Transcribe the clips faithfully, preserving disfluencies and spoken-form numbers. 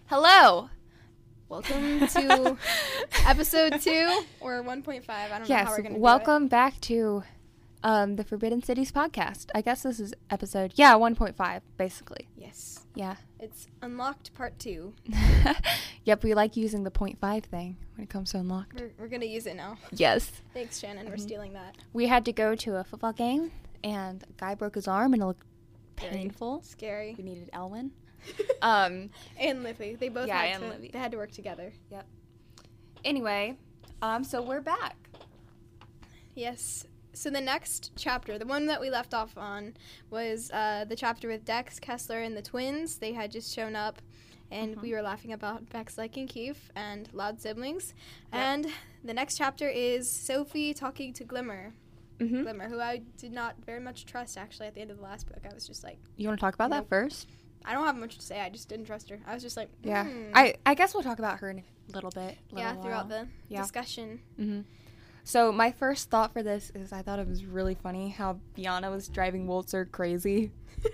Hello. Welcome to episode two or one point five. I don't yes, know how we're going to welcome back to um, the Forbidden Cities podcast. I guess this is episode, yeah, one point five, basically. Yes. Yeah. It's Unlocked Part two. Yep, we like using the point five thing when it comes to Unlocked. We're, we're going to use it now. Yes. Thanks, Shannon. Mm-hmm. We're stealing that. We had to go to a football game, and a guy broke his arm, and it looked painful. Scary. We needed Elwin. um, and Livy. They both yeah, had and to, Livy. They had to work together. Yep. Anyway, um, so we're back. Yes. So the next chapter, the one that we left off on, was uh, the chapter with Dex, Kessler, and the twins. They had just shown up, and mm-hmm. we were laughing about Bex liking Keith and loud siblings. Yep. And the next chapter is Sophie talking to Glimmer. Mm-hmm. Glimmer, who I did not very much trust, actually, at the end of the last book. I was just like... You want to talk about nope. that first? I don't have much to say. I just didn't trust her. I was just like, mm. Yeah. I, I guess we'll talk about her in a little bit. Little yeah, while. throughout the yeah. discussion. Mm-hmm. So my first thought for this is I thought it was really funny how Bianna was driving Walter crazy.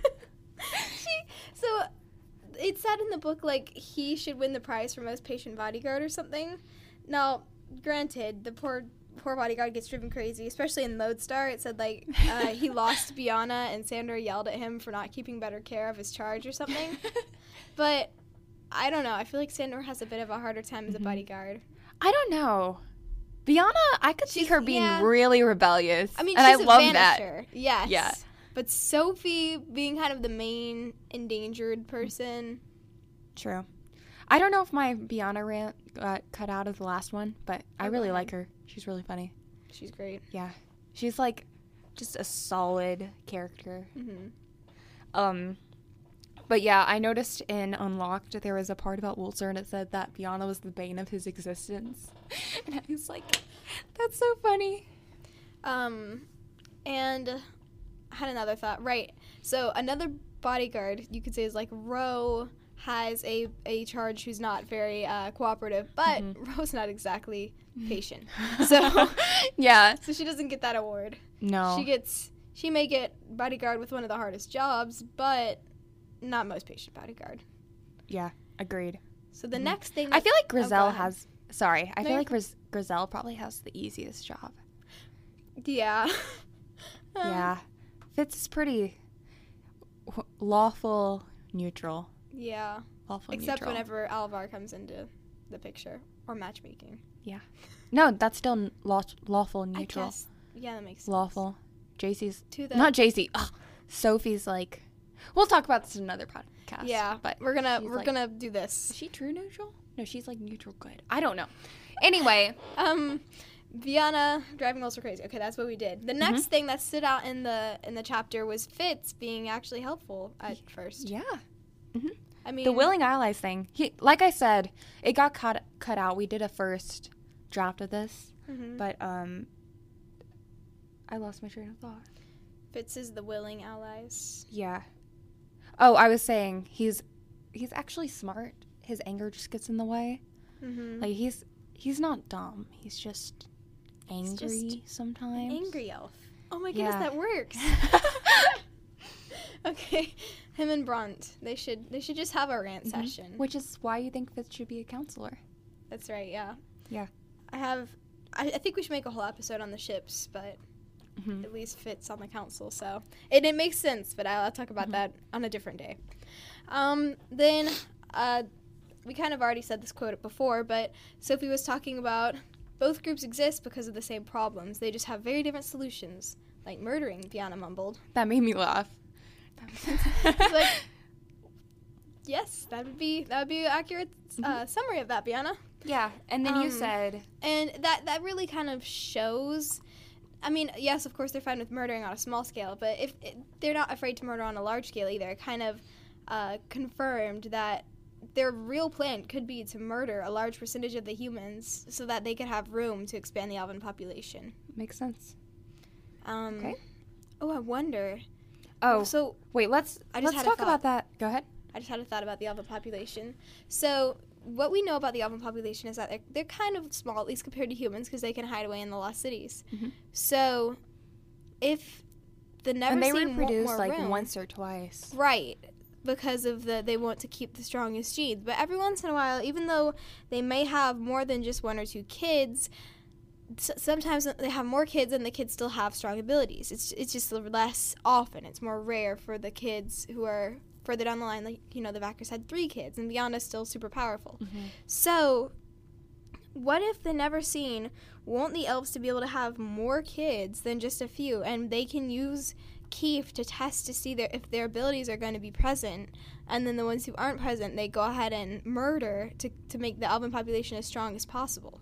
she, so it said in the book, like, he should win the prize for most patient bodyguard or something. Now, granted, the poor... poor bodyguard gets driven crazy, especially in Lodestar. It said, like, uh, he lost Bianna and Sandra yelled at him for not keeping better care of his charge or something. But I don't know. I feel like Sandra has a bit of a harder time mm-hmm. as a bodyguard. I don't know. Bianna, I could she's, see her being yeah. really rebellious. I mean, and she's I a love vanisher. that. Yes. Yeah. But Sophie being kind of the main endangered person. True. I don't know if my Bianna rant got cut out of the last one, but I really like her. She's really funny. She's great. Yeah. She's, like, just a solid character. Mm-hmm. Um, but, yeah, I noticed in Unlocked there was a part about Walter, and it said that Bianna was the bane of his existence. And I was like, that's so funny. Um, and I had another thought. Right. So another bodyguard, you could say, is, like, Ro... has a, a charge who's not very uh, cooperative, but mm-hmm. Ro's not exactly patient. So yeah. So she doesn't get that award. No. She gets she may get bodyguard with one of the hardest jobs, but not most patient bodyguard. Yeah, agreed. So the mm-hmm. next thing I feel like Grizel oh, has sorry, I no, feel like Gris- Grizel probably has the easiest job. Yeah. um, yeah. Fitz is pretty w- lawful neutral. Yeah. Lawful Except neutral. whenever Alvar comes into the picture. Or matchmaking. Yeah. No, that's still n- law- lawful neutral. I guess. Yeah, that makes sense. Lawful. J C's... To the not J C. Ugh. Sophie's like... We'll talk about this in another podcast. Yeah. But we're gonna we're like, gonna do this. Is she true neutral? No, she's like neutral good. I don't know. Anyway. um... Bianna driving also crazy. Okay, that's what we did. The next mm-hmm. thing that stood out in the in the chapter was Fitz being actually helpful at first. Yeah. Mm-hmm. I mean, the willing allies thing. He, like I said, it got cut cut out. We did a first draft of this, mm-hmm. but um, I lost my train of thought. Fitz is the willing allies. Yeah. Oh, I was saying he's he's actually smart. His anger just gets in the way. Mm-hmm. Like he's he's not dumb. He's just angry he's just sometimes. Angry elf. Oh my goodness, yeah. that works. Okay, him and Brunt. They should they should just have a rant mm-hmm. session. Which is why you think Fitz should be a counselor. That's right. Yeah. Yeah. I have. I, I think we should make a whole episode on the ships, but mm-hmm. at least Fitz on the council. So it it makes sense, but I'll, I'll talk about mm-hmm. that on a different day. Um. Then, uh, we kind of already said this quote before, but Sophie was talking about both groups exist because of the same problems. They just have very different solutions, like murdering. Bianna mumbled. That made me laugh. It's like, yes, that would be that would be an accurate uh, mm-hmm. summary of that, Bianna. Yeah, and then um, you said, and that that really kind of shows. I mean, yes, of course they're fine with murdering on a small scale, but if it, they're not afraid to murder on a large scale either, it kind of uh, confirmed that their real plan could be to murder a large percentage of the humans so that they could have room to expand the Elven population. Makes sense. Um, okay. Oh, I wonder. Oh, so wait. Let's I just let's had talk a about that. Go ahead. I just had a thought about the Elven population. So what we know about the Elven population is that they're, they're kind of small, at least compared to humans, because they can hide away in the lost cities. Mm-hmm. So if the never and they seen reproduce more like room, once or twice. right? because of the they want to keep the strongest genes. But every once in a while, even though they may have more than just one or two kids, s- sometimes they have more kids and the kids still have strong abilities. It's it's just less often. It's more rare for the kids who are further down the line. Like, you know, the Vackers had three kids, and Beyond is still super powerful. Mm-hmm. So, what if the Never Seen want the elves to be able to have more kids than just a few, and they can use Keef to test to see their, if their abilities are going to be present, and then the ones who aren't present, they go ahead and murder to, to make the elven population as strong as possible.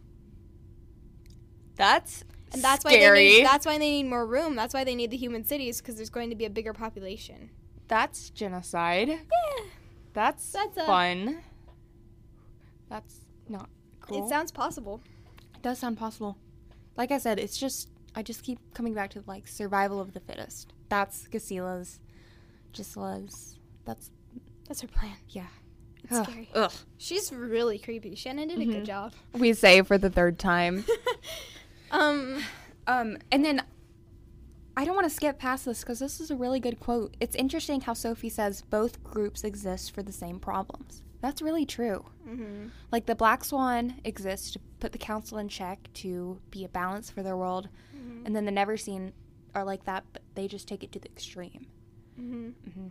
That's And that's scary. why they need, that's why they need more room. That's why they need the human cities, because there's going to be a bigger population. That's genocide. Yeah, That's, That's a- fun. That's not cool. it sounds possible. It does sound possible. Like I said, it's just, I just keep coming back to, like, survival of the fittest. That's Gasila's, Gisela's, that's, That's her plan. yeah. It's Ugh. scary. Ugh. She's really creepy. Shannon did a Mhm. good job. We say for the third time. um, Um, and then I don't want to skip past this because this is a really good quote. It's interesting how Sophie says both groups exist for the same problems. That's really true. mhm. Like, the Black Swan exists to put the council in check, to be a balance for their world, Mhm. and then the Never Seen are like that, but they just take it to the extreme. Mhm. Mm-hmm.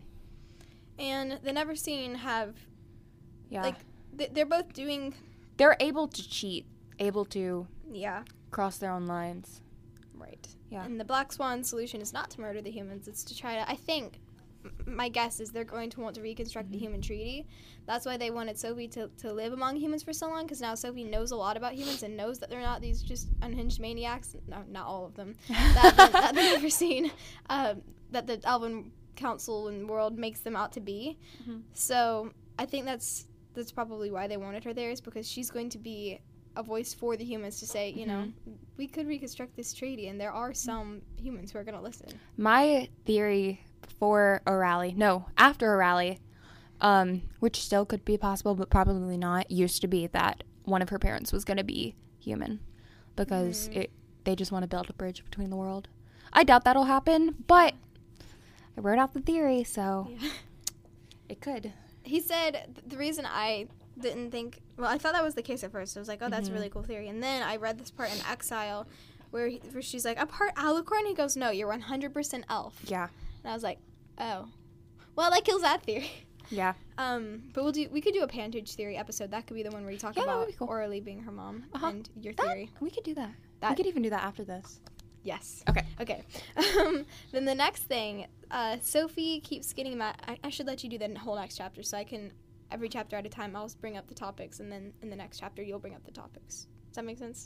And the Never Seen have Yeah. like th- they're both doing They're able to cheat, able to yeah cross their own lines. right. Yeah. And the Black Swan solution is not to murder the humans. It's to try to. I think m- my guess is they're going to want to reconstruct the human treaty. That's why they wanted Sophie to, to live among humans for so long, because now Sophie knows a lot about humans and knows that they're not these just unhinged maniacs. No, not all of them. that, that, that they've never seen. Um, that the Elven Council and world makes them out to be. Mhm. So I think that's that's probably why they wanted her there, is because she's going to be a voice for the humans to say, you know, we could reconstruct this treaty, and there are some humans who are going to listen. My theory before a rally, no, after a rally, um, which still could be possible, but probably not, used to be that one of her parents was going to be human because Mm. it they just want to build a bridge between the world. I doubt that'll happen, but I wrote out the theory, so Yeah. it could. He said th- the reason I didn't think, well, I thought that was the case at first. I was like, oh, that's Mhm. a really cool theory. And then I read this part in Exile where, he, where she's like, I'm part Alicorn. He goes, no, you're one hundred percent elf. Yeah, And I was like, oh. Well, that kills that theory. yeah. Um, but we'll do. We could do a parentage theory episode. That could be the one where you talk Yeah, that would about be cool. Orly being her mom Uh-huh. and your That- theory. we could do that. we That- could even do that after this. Yes. Okay. Okay. Um, then the next thing, uh, Sophie keeps getting mad. I, I should let you do the whole next chapter, so I can every chapter at a time. I'll bring up the topics, and then in the next chapter you'll bring up the topics. Does that make sense?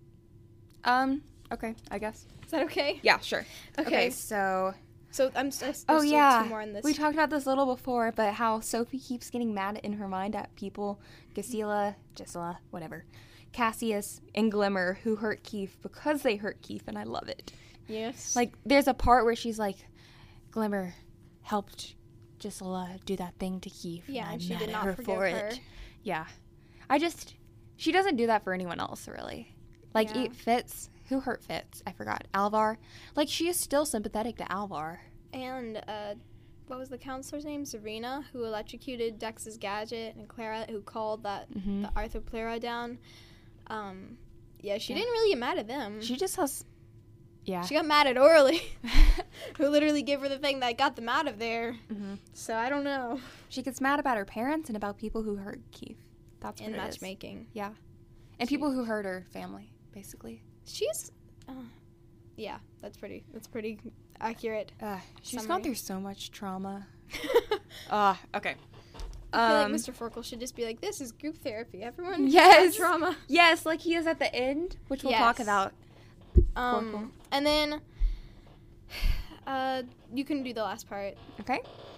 Um, okay, I guess. Is that okay? Yeah, sure. Okay. so So I'm s- there's Oh still yeah, two more in this. we talked about this a little before, but how Sophie keeps getting mad in her mind at people, Gisela, Gisela, whatever, Cassius, and Glimmer, who hurt Keith because they hurt Keith, and I love it. Yes. Like, there's a part where she's like, Glimmer helped Gisela do that thing to Keith. Yeah, and and I'm she mad did at not her forgive for her. it. Yeah, I just, she doesn't do that for anyone else, really. Like, Yeah. it Fitz. Who hurt Fitz? I forgot. Alvar. Like, she is still sympathetic to Alvar. and uh, what was the counselor's name? Serena, who electrocuted Dex's gadget, and Clara, who called that Mhm. the Arthropleura down. Um, yeah, she Yeah. didn't really get mad at them. She just has, yeah. She got mad at Orly, who literally gave her the thing that got them out of there. hmm So I don't know. She gets mad about her parents and about people who hurt Keith. That's what In it is. matchmaking. Yeah. And She- people who hurt her family, basically. She's, uh, yeah, that's pretty, that's pretty accurate. Uh, she's Summary. gone through so much trauma. Uh, okay. I feel like Um, Mister Forkle should just be like, this is group therapy. Everyone Yes. has trauma. Yes, like he is at the end, which we'll talk Yes. about. Um, Forkle. and then, uh, you can do the last part. Okay.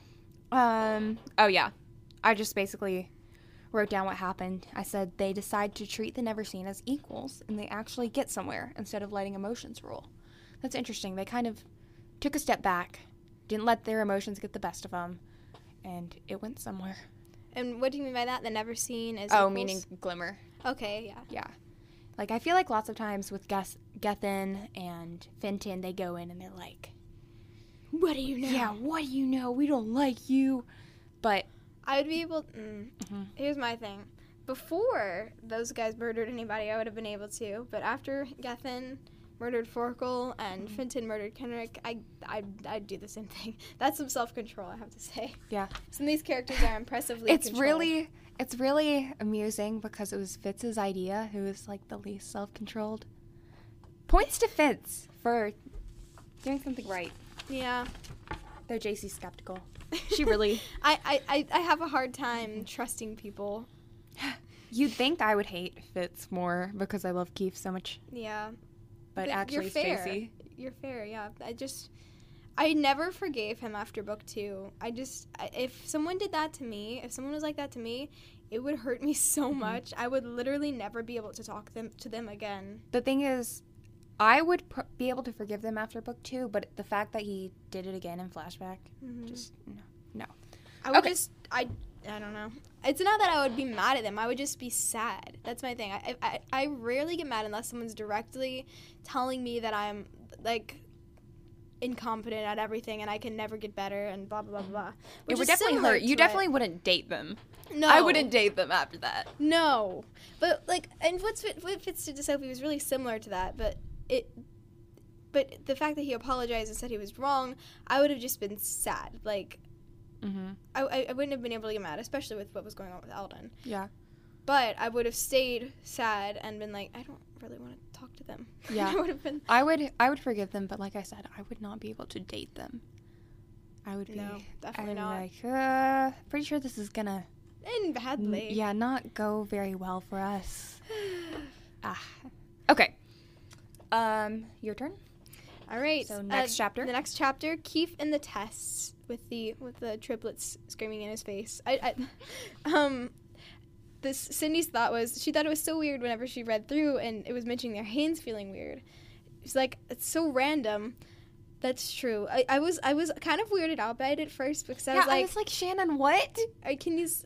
Um, oh, yeah. I just basically wrote down what happened. I said they decide to treat the Never Seen as equals, and they actually get somewhere instead of letting emotions rule. That's interesting. They kind of took a step back, didn't let their emotions get the best of them, and it went somewhere. And what do you mean by that? The never seen as Oh, equals? meaning Glimmer. Okay, yeah. Yeah. Like, I feel like lots of times with Geth- Gethin and Fenton, they go in and they're like, What do you know? yeah, what do you know? We don't like you. But I would be able. Mm, mm-hmm. Here's my thing. Before those guys murdered anybody, I would have been able to. But after Gethin murdered Forkel and Mm-hmm. Finton murdered Kenrick, I, I, I'd do the same thing. That's some self-control, I have to say. Yeah. Some of these characters are impressively It's controlled. really, it's really amusing because it was Fitz's idea, who was like the least self-controlled. Points to Fitz for doing something right. Yeah. Though J C's skeptical. She really... I, I, I, I have a hard time trusting people. You'd think I would hate Fitz more because I love Keith so much. Yeah. But, But actually, you're it's fair. J C. You're fair, yeah. I just... I never forgave him after book two. I just... I, if someone did that to me, if someone was like that to me, it would hurt me so Mm-hmm. much. I would literally never be able to talk them to them again. The thing is, I would pr- be able to forgive them after book two, but the fact that he did it again in flashback, Mhm. just, no. No. I would Okay. just... I... I don't know. It's not that I would be mad at them. I would just be sad. That's my thing. I, I, I rarely get mad unless someone's directly telling me that I'm, like, incompetent at everything and I can never get better and blah, blah, blah, blah. It Which would is definitely similar hurt. You to definitely it. wouldn't date them. No. I wouldn't date them after that. No. But, like, and what's, what Fitz did to Sophie was really similar to that, but it... But the fact that he apologized and said he was wrong, I would have just been sad. Like... Mm-hmm. I, I, I wouldn't have been able to get mad, especially with what was going on with Eldon. Yeah. But I would have stayed sad and been like, I don't really want to talk to them. Yeah. I would have been. I would I would forgive them, but like I said, I would not be able to date them. I would be No, definitely I'd not. be like, uh, pretty sure this is gonna And badly. yeah, not go very well for us. ah. Okay. Um, your turn? All right. So next uh, chapter? The next chapter, Keith and the tests with the with the triplets screaming in his face. I, I um. This Cindy's thought was she thought it was so weird whenever she read through and it was mentioning their hands feeling weird. She's like, it's so random. That's true. I, I was I was kind of weirded out by it at first because I yeah, was like, I was like, Shannon, what? I can use,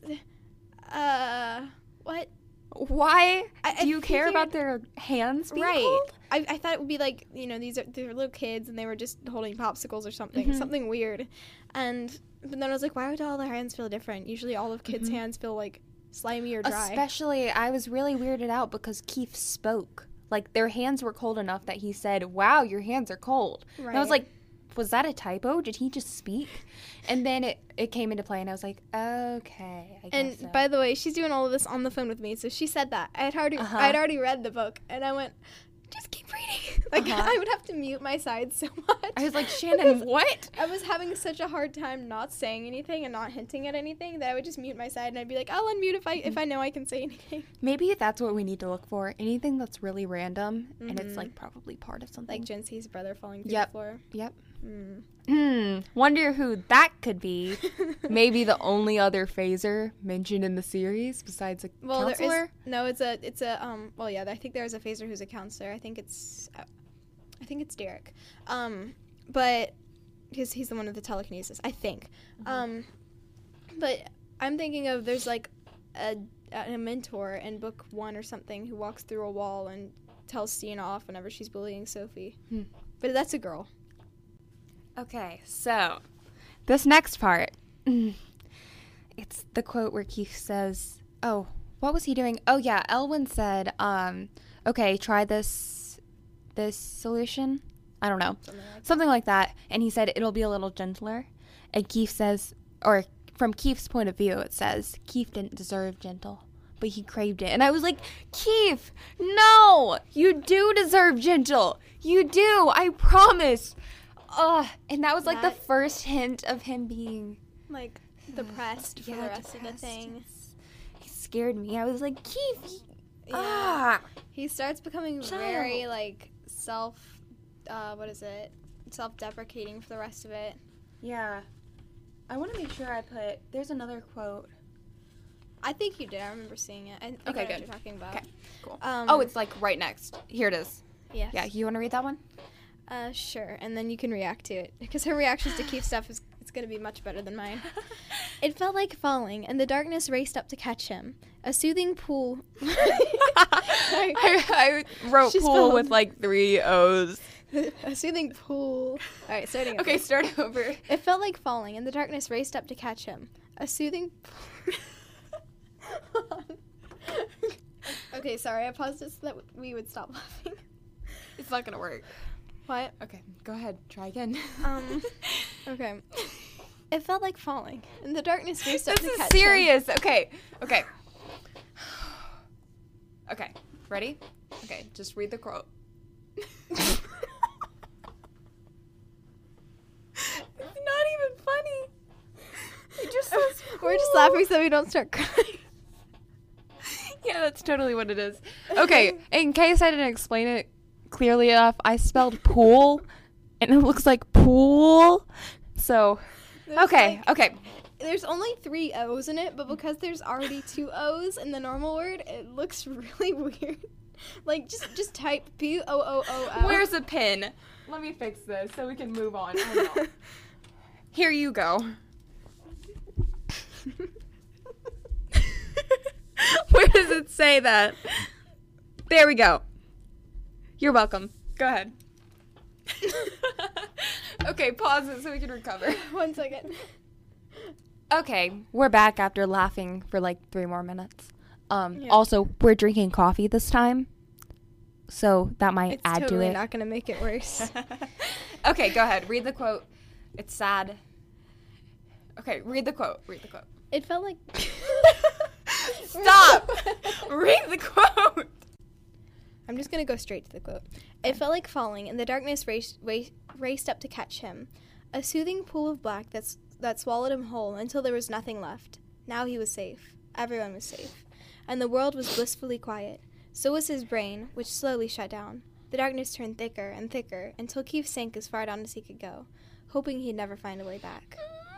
uh, what? Why I- I do you care figured- about their hands being Right. cold? I, I thought it would be like, you know, these are they're little kids and they were just holding popsicles or something, Mhm. something weird. And but then I was like, why would all their hands feel different? Usually all of kids' Mhm. hands feel like slimy or dry. Especially, I was really weirded out because Keith spoke. Like, their hands were cold enough that he said, wow, your hands are cold. Right. And I was like, was that a typo? Did he just speak? And then it, it came into play, and I was like, okay, I guess and so. by the way, she's doing all of this on the phone with me, so she said that. I had already Uh-huh. I'd already read the book and I went, just keep reading. Like Uh-huh. I would have to mute my side so much. I was like, Shannon, Because what? I was having such a hard time not saying anything and not hinting at anything that I would just mute my side and I'd be like, I'll unmute if I if I know I can say anything. Maybe that's what we need to look for. Anything that's really random, and it's, Mhm. like, probably part of something. Like Jency's brother falling through Yep. the floor. Yep. Mm. Hmm. Wonder who that could be. Maybe the only other phaser mentioned in the series besides a Well, counselor? there is no. It's a. It's a. Um. Well, yeah. I think there's a phaser who's a counselor. I think it's. Uh, I think it's Derek. Um. But because he's the one with the telekinesis. I think. Mhm. Um. But I'm thinking of there's like a a mentor in book one or something who walks through a wall and tells Stina off whenever she's bullying Sophie. Hmm. But that's a girl. Okay, so this next part, it's the quote where Keith says, oh, what was he doing? Oh, yeah, Elwyn said, um, okay, try this, this solution. I don't know. Something like Something like that. And he said, it'll be a little gentler. And Keith says, or from Keith's point of view, it says, Keith didn't deserve gentle, but he craved it. And I was like, Keith, no, you do deserve gentle. You do, I promise. Ugh. And that was like That- the first hint of him being like depressed for yeah, the rest depressed. of the thing. He scared me. I was like, Keith, Yeah. ah. He starts becoming Child. very like self uh what is it? Self-deprecating for the rest of it. Yeah. I want to make sure I put, there's another quote. I think you did. I remember seeing it. I think Okay, I know good. what you're talking about. Okay, cool. Um, Oh, it's like right next. Here it is. yes. Yeah, you want to read that one? Uh, sure. And then you can react to it because her reactions to Keith's stuff is it's gonna be much better than mine. It felt like falling, and the darkness raced up to catch him. A soothing pool. Sorry. I, I wrote She pool spelled- with like three O's. A soothing pool. All right, starting. Okay, over. start over. It felt like falling, and the darkness raced up to catch him. A soothing. Okay, sorry. I paused it so that we would stop laughing. It's not gonna work. What? Okay, go ahead. Try again. Um. Okay. It felt like falling, and the darkness raced up This to is catch him. serious. Okay. Okay. Okay. Ready? Okay. Just read the quote. It's not even funny. It just says We're just cool. laughing so we don't start crying. Yeah, that's totally what it is. Okay, in case I didn't explain it clearly enough, I spelled pool, and it looks like pool. So, There's okay, like- okay. There's only three O's in it, but because there's already two O's in the normal word, it looks really weird. Like, just just type P O O O L. Where's a pen? Let me fix this so we can move on. Hold on. Here you go. Where does it say that? There we go. You're welcome. Go ahead. Okay, pause it so we can recover. One second. Okay, we're back after laughing for like three more minutes. Um, Yeah. Also, we're drinking coffee this time, so that might It's add totally to it. not gonna make it worse. Okay, go ahead. Read the quote. It's sad. Okay, read the quote. Read the quote. It felt like. Stop! Read the quote. I'm just gonna go straight to the quote. It felt like falling, and the darkness raced, wa- raced up to catch him. A soothing pool of black that's, that swallowed him whole until there was nothing left. Now he was safe. Everyone was safe. And the world was blissfully quiet. So was his brain, which slowly shut down. The darkness turned thicker and thicker until Keith sank as far down as he could go, hoping he'd never find a way back.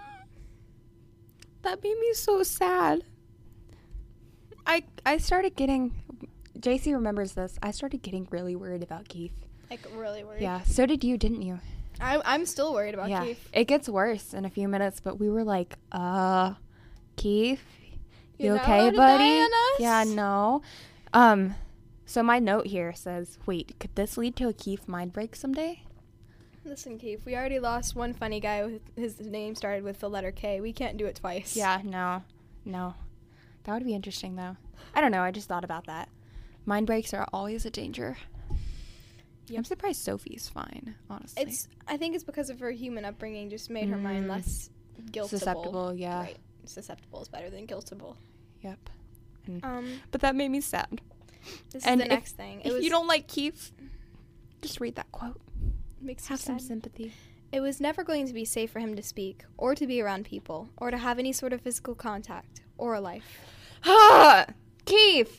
That made me so sad. I I started getting. J C remembers this. I started getting really worried about Keith. Like, really worried. Yeah, so did you, didn't you? I, I'm still worried about yeah, Keith. it gets worse in a few minutes, but we were like, uh, Keith, you You're not okay, allowed to buddy? die on us? Yeah, no. Um, so my note here says, wait, could this lead to a Keith mind break someday? Listen, Keith, we already lost one funny guy with his name started with the letter K. We can't do it twice. Yeah, no, no. That would be interesting, though. I don't know. I just thought about that. Mind breaks are always a danger. Yep. I'm surprised Sophie's fine, honestly. It's. I think it's because of her human upbringing just made her mind Mm. less guiltable. susceptible, yeah. Right. Susceptible is better than guiltable. Yep. Um, But that made me sad. this And is the if- next thing. It If was, you don't like Keith, just read that quote. makes Have you some sad. sympathy. It was never going to be safe for him to speak, or to be around people, or to have any sort of physical contact, or a life. Ah, Keith.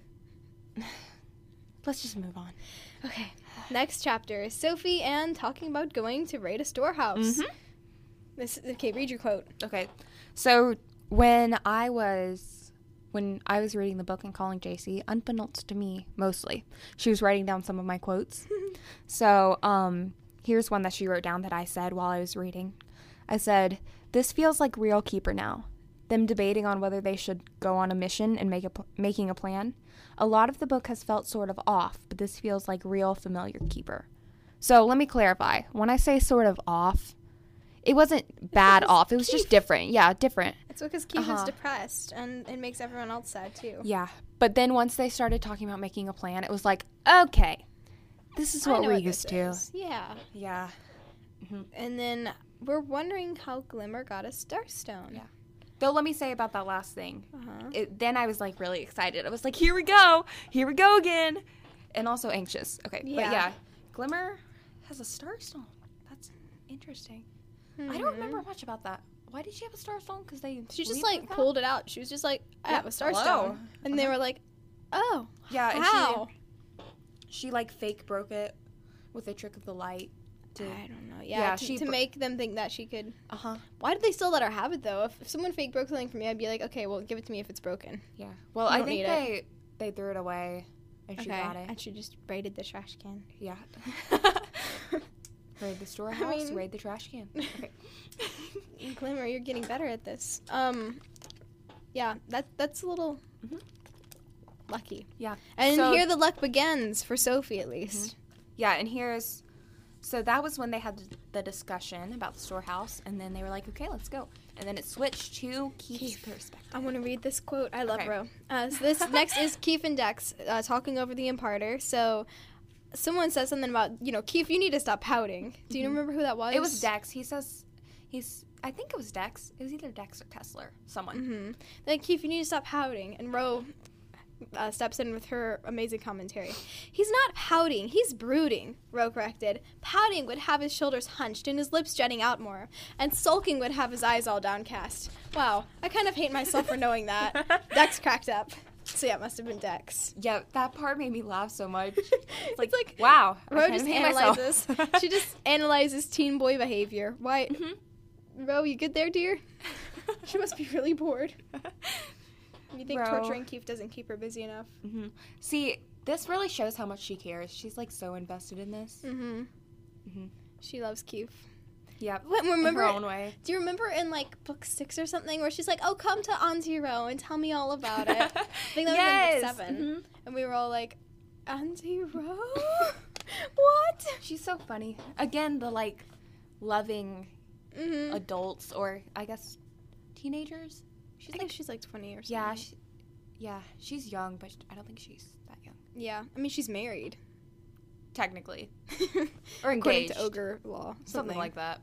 Let's just move on. Okay. Next chapter is Sophie Ann talking about going to raid a storehouse. Mhm. This okay. Read your quote. Okay. So when I was when I was reading the book and calling J C, unbeknownst to me, mostly, she was writing down some of my quotes. So um, here's one that she wrote down that I said while I was reading. I said, "This feels like real Keeper now. Them debating on whether they should go on a mission and make a pl- making a plan. A lot of the book has felt sort of off, but this feels like real familiar Keeper." So let me clarify. When I say sort of off, it wasn't bad because off. It was just Keith- different. Yeah, different. It's because Keith is Uh-huh. depressed, and it makes everyone else sad too. Yeah. But then once they started talking about making a plan, it was like, okay, this is I what know we're what used this to. is. Yeah. Yeah. And then we're wondering how Glimmer got a Starstone. Yeah. Though let me say about that last thing. Uh-huh. It, then I was like really excited. I was like, here we go. Here we go again. And also anxious. Okay. Yeah. But yeah, Glimmer has a starstone. That's interesting. I don't remember much about that. Why did she have a starstone? Because they She just leave like with that? pulled it out. She was just like, I Yeah, have a Starstone. hello. And they Uh-huh. were like, oh, Yeah. And how? She, she like fake broke it with the trick of the light. To, I don't know. Yeah, Yeah, to, she to br- make them think that she could. uh huh. Why did they still let her have it though? If, if someone fake broke something for me, I'd be like, okay, well, give it to me if it's broken. Yeah. Well, You I don't think need it. they they threw it away and she okay, got it. and she just raided the trash can. Yeah. Raid the storehouse, mean- raid the trash can. Okay. Glimmer, you're getting better at this. Um, yeah, that that's a little Mhm. lucky. Yeah. And So- here the luck begins for Sophie, at least. Yeah, and here's so that was when they had the discussion about the storehouse, and then they were like, okay, let's go. And then it switched to Keith's perspective. I want to read this quote. I love Okay. Ro. Uh, so this next is Keith and Dex uh, talking over the imparter. So someone says something about, you know, Keith, you need to stop pouting. Do you Mhm. remember who that was? It was Dex. He says, he's, I think it was Dex. It was either Dex or Kessler. Someone. Mm-hmm. Then Keith, you need to stop pouting. And Ro uh, steps in with her amazing commentary. He's not pouting, he's brooding, Ro corrected. Pouting would have his shoulders hunched and his lips jutting out more. And sulking would have his eyes all downcast. Wow, I kind of hate myself for knowing that. Dex cracked up. So yeah, it must have been Dex. Yeah, that part made me laugh so much. It's like, Like, wow. I Ro kind just of hate myself. analyzes. She just analyzes teen boy behavior. Why, Mhm. Ro, you good there, dear? She must be really bored. You think Ro. torturing Keith doesn't keep her busy enough? hmm See, this really shows how much she cares. She's like so invested in this. Mm-hmm. Mhm. She loves Keith. Yep. What, remember? in her own way. Do you remember in like book six or something where she's like, "Oh, come to Auntie Ro and tell me all about it." I think that yes. was in book seven, Mhm. and we were all like, "Auntie Ro, what?" She's so funny. Again, the like loving Mm-hmm. adults, or I guess teenagers. She's I think she's like twenty or something. Yeah, she, yeah, she's young, but I don't think she's that young. yeah. I mean, she's married. Technically, or According engaged, to ogre law, something like that.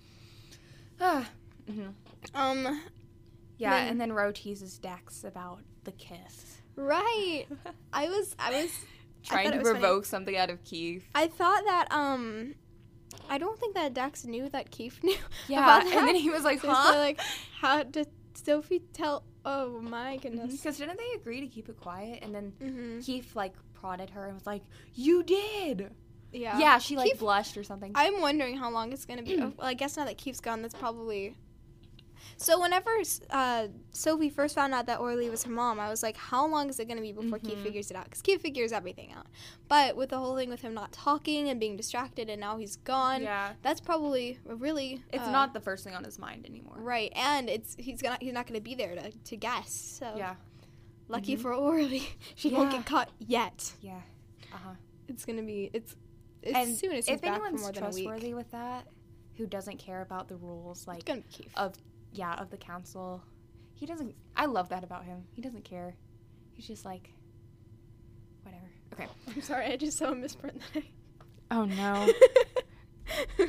Ah. hmm Um. Yeah, Then- and then Ro teases Dex about the kiss, Right. I was. I was. trying thought to it was funny. provoke something out of Keith. I thought that. Um. I don't think that Dex knew that Keith knew. Yeah, about that. and then he was like, So it's "Huh?" like, how did Sophie tell? Oh my goodness. Because didn't they agree to keep it quiet? And then Mm-hmm. Keith like prodded her and was like, "You did." Yeah. Yeah, she like Keith- blushed or something. I'm wondering how long it's gonna be. Oh, well, I guess now that Keith's gone, that's probably. So whenever uh, Sophie first found out that Orly was her mom, I was like, how long is it gonna be before Keith Mhm. figures it out? Because Keith figures everything out. But with the whole thing with him not talking and being distracted, and now he's gone, yeah, that's probably a really. it's uh, not the first thing on his mind anymore. right, and it's he's gonna he's not gonna be there to, to guess. So Yeah, lucky Mhm. for Orly, she won't Yeah. get caught yet. yeah. Uh huh. It's gonna be it's as And soon as he's if back for anyone's more than a week. trustworthy with that, who doesn't care about the rules, It's like gonna be Keith. of yeah of the council, he doesn't. I love that about him. He doesn't care. He's just like, whatever. Okay. I'm sorry, I just saw a misprint that Oh no. I.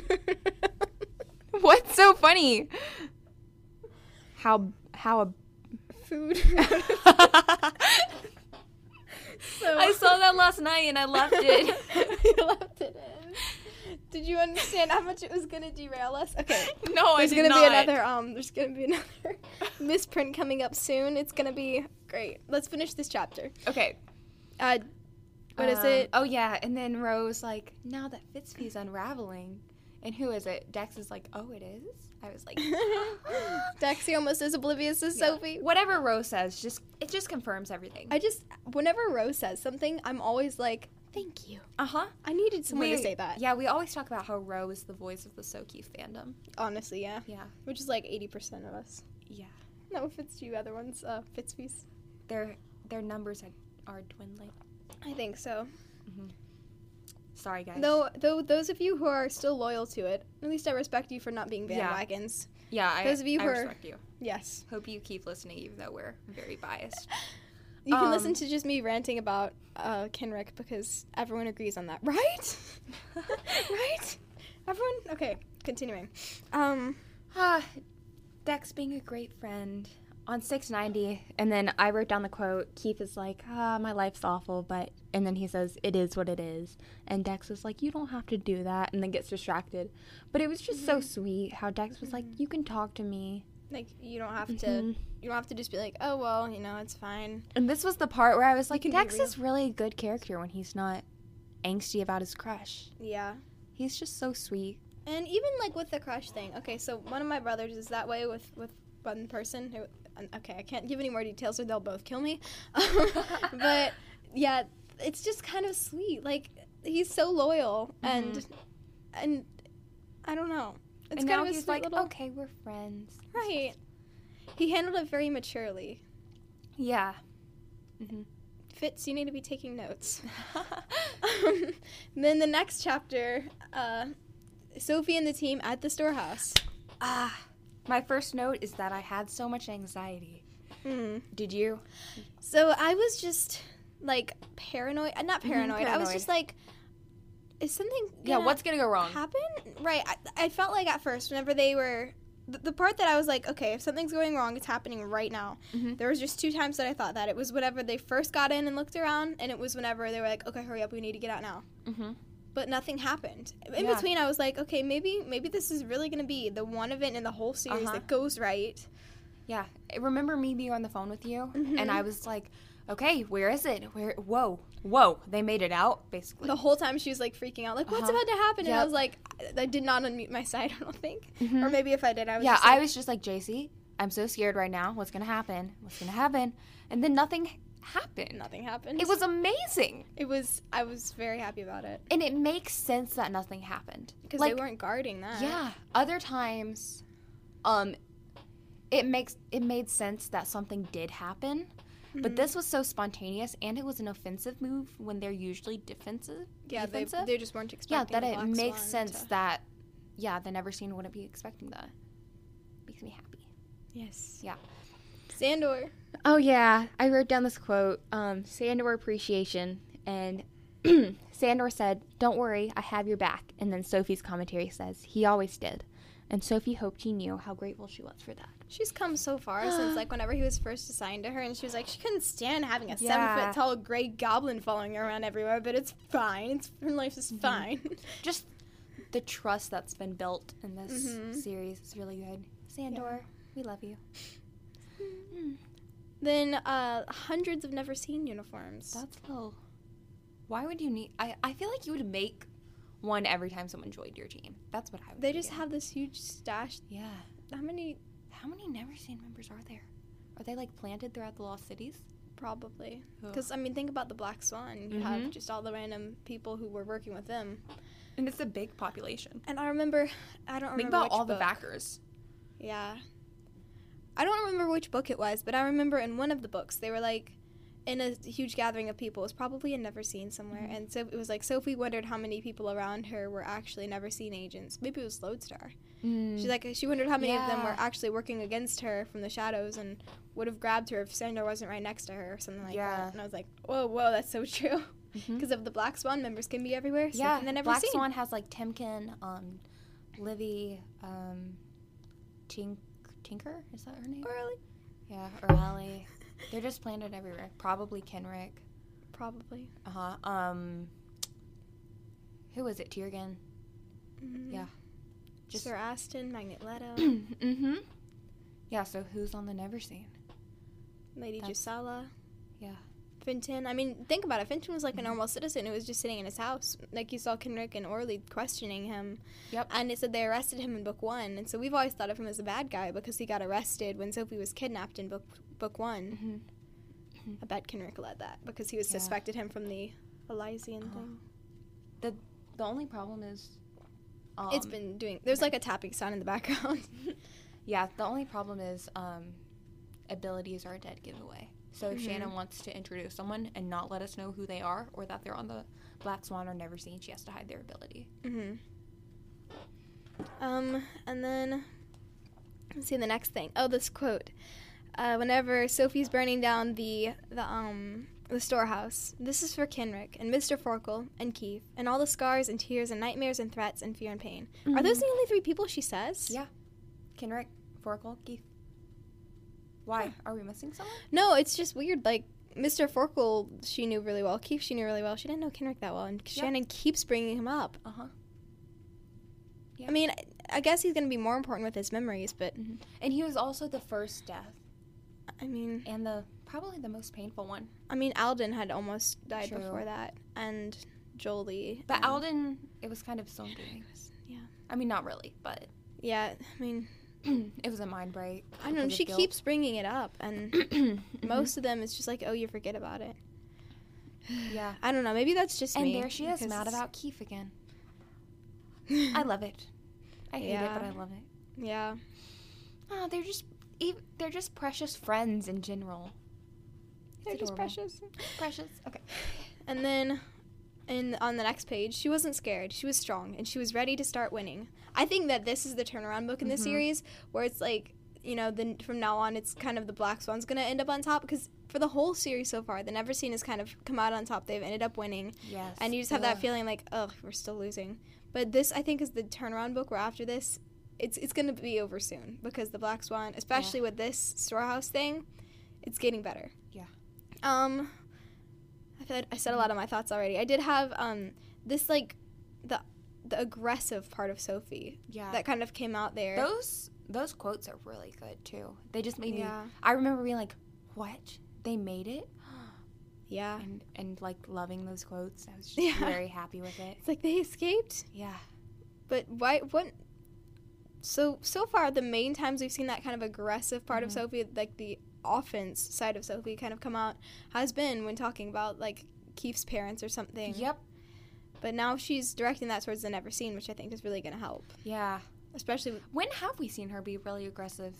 What's so funny? How how a Food. So I saw that last night and I loved it. You left it in. Did you understand how much it was gonna derail us? Okay. No, I There's did gonna not. be another um. There's gonna be another misprint coming up soon. It's gonna be great. Let's finish this chapter. Okay. Uh, what is Um, it? Oh yeah, and then Rose like, now that Fitzby's unraveling, and who is it? Dex is like, oh, it is. I was like, Dexy almost as oblivious as yeah. Sophie. Whatever Rose says, just it just confirms everything. I just whenever Rose says something, I'm always like, thank you. Uh huh. I needed someone to say that. Yeah, we always talk about how Ro is the voice of the Sokeef fandom. Honestly, yeah. Yeah. Which is like eighty percent of us. Yeah. No offense to you other ones, uh, Fitzbees. Their their numbers are, are dwindling. I think so. Sorry, guys. Though, though those of you who are still loyal to it, at least I respect you for not being Yeah. bandwagons. Yeah, I, those of you I who are- respect you. Yes. Hope you keep listening, even though we're very biased. You can Um, listen to just me ranting about uh, Kenrick because everyone agrees on that, right? Right? Everyone? Okay, continuing. Um, Ah, Dex being a great friend on six ninety, and then I wrote down the quote. Keith is like, ah, my life's awful, but, and then he says, it is what it is. And Dex is like, you don't have to do that, and then gets distracted. But it was just so sweet how Dex was like, you can talk to me. like you don't have to, Mhm. you don't have to just be like, oh well, you know, it's fine. And this was the part where I was like, can be Dex real. is really a good character when he's not angsty about his crush. Yeah. He's just so sweet. And even like with the crush thing. Okay, so one of my brothers is that way with with one person who. Okay, I can't give any more details or they'll both kill me. But yeah, it's just kind of sweet. Like he's so loyal and Mhm. and I don't know. It's and kind now of a he's sweet like, little, okay, we're friends. right. He handled it very maturely. Yeah. Mm-hmm. Fitz, you need to be taking notes. Um, then the next chapter, uh, Sophie and the team at the storehouse. Ah, My first note is that I had so much anxiety. Mm. Did you? So I was just like paranoid. Uh, not paranoid. Mm-hmm, I was paranoid. just like, is something Yeah, gonna what's gonna go wrong? happen? Right. I, I felt like at first, whenever they were the, the part that I was like, okay, if something's going wrong, it's happening right now. Mhm. There was just two times that I thought that. It was whenever they first got in and looked around, and it was whenever they were like, okay, hurry up, we need to get out now. Mm-hmm. But nothing happened. In Yeah. between, I was like, okay, maybe maybe this is really gonna be the one event in the whole series Uh-huh. that goes right. Yeah. I remember me being on the phone with you, Mhm. and I was like, okay, where is it? Where? Whoa, whoa! They made it out, basically. The whole time she was like freaking out, like, what's Uh-huh. about to happen? And I Yep. was like, I, I did not unmute my side, I don't think. Mhm. Or maybe if I did, I was yeah, just I like, was just like, J C, I'm so scared right now. What's gonna happen? What's gonna happen? And then nothing happened. nothing happened. It was amazing, It was, I was very happy about it. and it makes sense that nothing happened Because like, they weren't guarding that. Yeah. Other times, um, it makes it made sense that something did happen, but Mhm. this was so spontaneous, and it was an offensive move when they're usually defensive. Yeah, they, defensive. they just weren't yeah, expecting that the it Black makes Swan sense to- that, yeah, the Never Seen wouldn't be expecting that. Makes me happy. Yes. Yeah. Sandor. Oh yeah, I wrote down this quote, um, Sandor appreciation, and Sandor said, "Don't worry, I have your back." And then Sophie's commentary says, "He always did." And Sophie hoped he knew how grateful she was for that. She's come so far since, like, whenever he was first assigned to her, and she was like, she couldn't stand having a Yeah. seven foot tall gray goblin following her around everywhere, but it's fine. It's, her life is fine. Just the trust that's been built in this Mhm. series is really good. Sandor, we love you. Mm, Then, uh, hundreds of never seen uniforms. that's low. Why would you need? I, I feel like you would make one every time someone joined your team. That's what I would. They do. just have this huge stash. Yeah. How many? How many Never Seen members are there? Are they like planted throughout the Lost Cities? Probably. Ugh. Because, I mean, think about the Black Swan. You Mhm. have just all the random people who were working with them. And it's a big population. And I remember, I don't remember Think about which all the book. backers. Yeah. I don't remember which book it was, but I remember in one of the books, they were like in a huge gathering of people. It was probably a Never Seen somewhere. Mhm. And so it was like Sophie wondered how many people around her were actually Never Seen agents. Maybe it was Lodestar. Mm. She's like, she wondered how many of them were Yeah. actually working against her from the shadows and would have grabbed her if Sandor wasn't right next to her or something like Yeah. that. And I was like, whoa, whoa, that's so true. Mhm. Because of the Black Swan members can be everywhere. So Yeah, can they never Black seen. Swan has like Timken, um, Livy, um, Tink, Tinker, is that her name? Or Yeah, or Allie. They're just planted everywhere. Probably Kenrick. probably. Uh huh. Um, who was it? Tiergan. Mm. Yeah. Just- Sir Aston, Magnet Leto, mm-hmm. Yeah. So who's on the Never Seen? Lady That's- Gisela. Yeah. Finton. I mean, think about it. Finton was like a Mhm. normal citizen who was just sitting in his house. Like you saw Kenrick and Orly questioning him. Yep. And it said they arrested him in book one. And so we've always thought of him as a bad guy because he got arrested when Sophie was kidnapped in book book one. Mm-hmm. I bet Kenrick led that because he was Yeah. suspected him from the Elysian Uh-huh. thing. The the only problem is. Um, It's been doing. There's like a tapping sound in the background. Yeah. The only problem is um, abilities are a dead giveaway. So if Mhm. Shannon wants to introduce someone and not let us know who they are or that they're on the Black Swan or Never Seen, she has to hide their ability. hmm Um, and then let's see the next thing. Oh, this quote. Uh, whenever Sophie's burning down the the um the storehouse, this is for Kenrick and Mister Forkle and Keith and all the scars and tears and nightmares and threats and fear and pain. Are those the only three people she says? Yeah. Kenrick, Forkle, Keith. Why? Are we missing someone? No, it's just weird. Like Mister Forkle, she knew really well. Keith, she knew really well. She didn't know Kenrick that well, and Yeah. Shannon keeps bringing him up. Uh huh. Yeah. I mean, I- I guess he's gonna be more important with his memories, but Mm-hmm. And he was also the first death I mean. and the probably the most painful one. I mean, Alden had almost died True. before that, and Jolie. But and- Alden, it was kind of his own doing. Yeah. I mean, not really, but Yeah, I mean, it was a mind break. I don't know. because of She guilt. keeps bringing it up, and Mhm. most of them, it's just like, oh, you forget about it. Yeah. I don't know. Maybe that's just And me. there she is, because mad it's- about Keith again. I love it. I hate it, Yeah. but I love it. Yeah. Oh, they're just ev- they're just precious friends in general. It's They're just adorable. precious. Precious. Okay. And then, in on the next page, she wasn't scared. She was strong, and she was ready to start winning. I think that this is the turnaround book in the Mhm. series, where it's like, you know, then from now on, it's kind of the Black Swan's going to end up on top, because for the whole series so far, the Never Seen has kind of come out on top. They've ended up winning, Yes. and you just have that feeling like, ugh, we're still losing. But this, I think, is the turnaround book where after this, it's it's going to be over soon, because the Black Swan, especially with this storehouse thing, it's getting better. Yeah. Um, I feel like I said a lot of my thoughts already. I did have um this like the the aggressive part of Sophie Yeah. that kind of came out there. Those those quotes are really good too. They just made Yeah. me. I remember being like, "What? They made it?" Yeah. And and like loving those quotes. I was just Yeah. very happy with it. It's like they escaped, Yeah. but why? What? So so far, the main times we've seen that kind of aggressive part of Mhm. Sophie, like the offense side of Sophie, kind of come out, has been when talking about like Keith's parents or something. Yep. But now she's directing that towards the Never Seen, which I think is really going to help, Yeah. especially with, When have we seen her be really aggressive?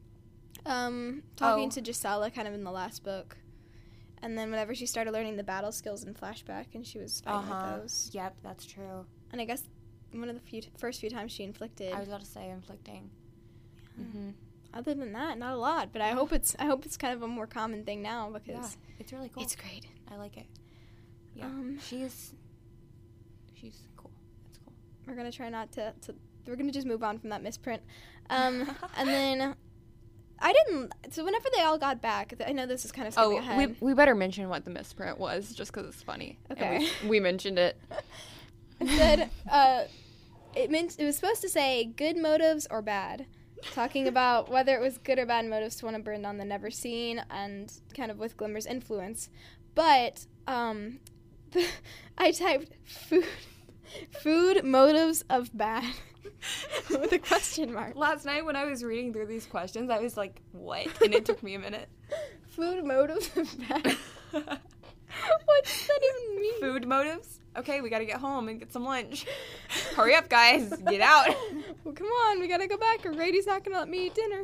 um, talking Oh. to Gisela kind of in the last book. And then whenever she started learning the battle skills in flashback, and she was fighting Uh-huh. with those. Yep, that's true. And I guess one of the few first few times she inflicted. I was about to say inflicting. Mm-hmm. Other than that, not a lot. But I hope it's I hope it's kind of a more common thing now, Yeah, because it's really cool. it's great. I like it. Yeah, Um, she's she's cool. It's cool. We're gonna try not to, to we're gonna just move on from that misprint. Um, and then I didn't. So whenever they all got back, I know this is kind of skipping Oh, ahead. we we better mention what the misprint was, just because it's funny. And Okay. we, we mentioned it. It said uh, it meant it was supposed to say good motives or bad, talking about whether it was good or bad motives to want to burn down the Never Seen, and kind of with Glimmer's influence. But um, I typed food food motives of bad with a question mark. Last night when I was reading through these questions, I was like, "What?" And it took me a minute. Food motives of bad. What does that even mean? Food motives? Okay, we gotta get home and get some lunch. Hurry up, guys. Get out. Well, come on, we gotta go back, or Grady's not gonna let me eat dinner.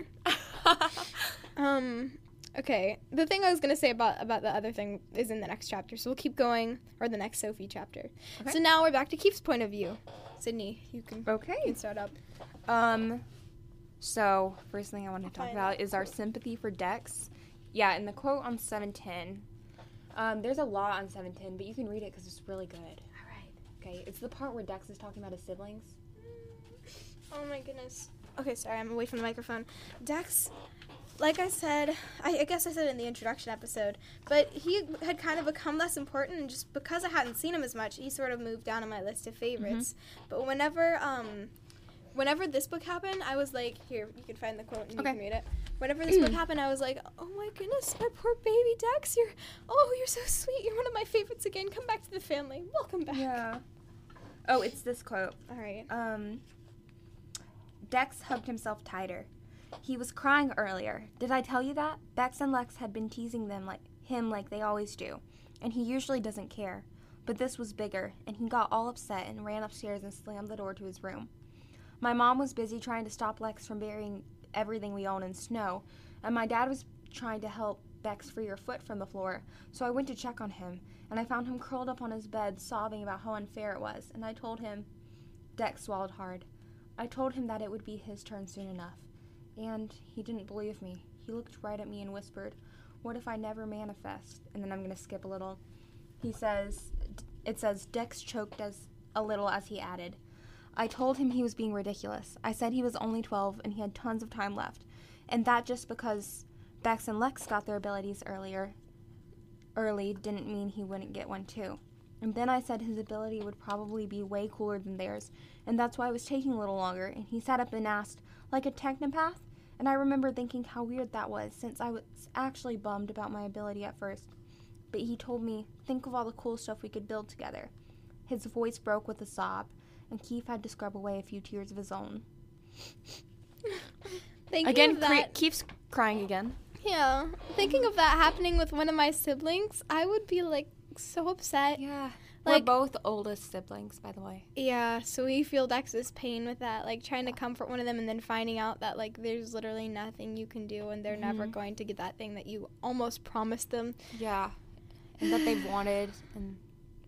Um, okay. The thing I was gonna say about about the other thing is in the next chapter, so we'll keep going, or the next Sophie chapter. Okay. So now we're back to Keith's point of view. Sydney, you can, you Okay. can start up. Um, so first thing I want to talk Find about that is our quote. sympathy for Dex. Yeah, in the quote on seven ten, um, there's a lot on seven ten, but you can read it because it's really good. All right. Okay, it's the part where Dex is talking about his siblings. Oh my goodness. Okay, sorry, I'm away from the microphone. Dex, like I said, I, I guess I said it in the introduction episode, but he had kind of become less important, and just because I hadn't seen him as much, he sort of moved down on my list of favorites. But whenever, um, whenever this book happened, I was like, here, you can find the quote and Okay. you can read it. Whenever this book happened, I was like, oh my goodness, my poor baby Dex, you're, oh, you're so sweet. You're one of my favorites again. Come back to the family. Welcome back. Yeah. Oh, it's this quote. All right. Um, Dex hugged himself tighter. He was crying earlier. Did I tell you that? Bex and Lex had been teasing them like him like they always do, and he usually doesn't care. But this was bigger, and he got all upset and ran upstairs and slammed the door to his room. My mom was busy trying to stop Lex from burying everything we own in snow, and my dad was trying to help Bex free her foot from the floor, so I went to check on him, and I found him curled up on his bed sobbing about how unfair it was, and I told him. Dex swallowed hard. I told him that it would be his turn soon enough, and he didn't believe me. He looked right at me and whispered, "What if I never manifest?" And then I'm going to skip a little. He says, it says, Dex choked as a little as he added, I told him he was being ridiculous. I said he was only twelve and he had tons of time left, and that just because Bex and Lex got their abilities earlier, early didn't mean he wouldn't get one too. And then I said his ability would probably be way cooler than theirs, and that's why it was taking a little longer. And he sat up and asked, like a technopath? And I remember thinking how weird that was, since I was actually bummed about my ability at first. But he told me, think of all the cool stuff we could build together. His voice broke with a sob, and Keith had to scrub away a few tears of his own. Thinking Again, of that, cre- keeps crying again. yeah, thinking of that happening with one of my siblings, I would be like so upset. Yeah. Like- We're both oldest siblings, by the way. Yeah, so we feel Dex's pain with that, like trying to comfort one of them and then finding out that like there's literally nothing you can do and they're never Mhm. going to get that thing that you almost promised them. Yeah. And that they've wanted. And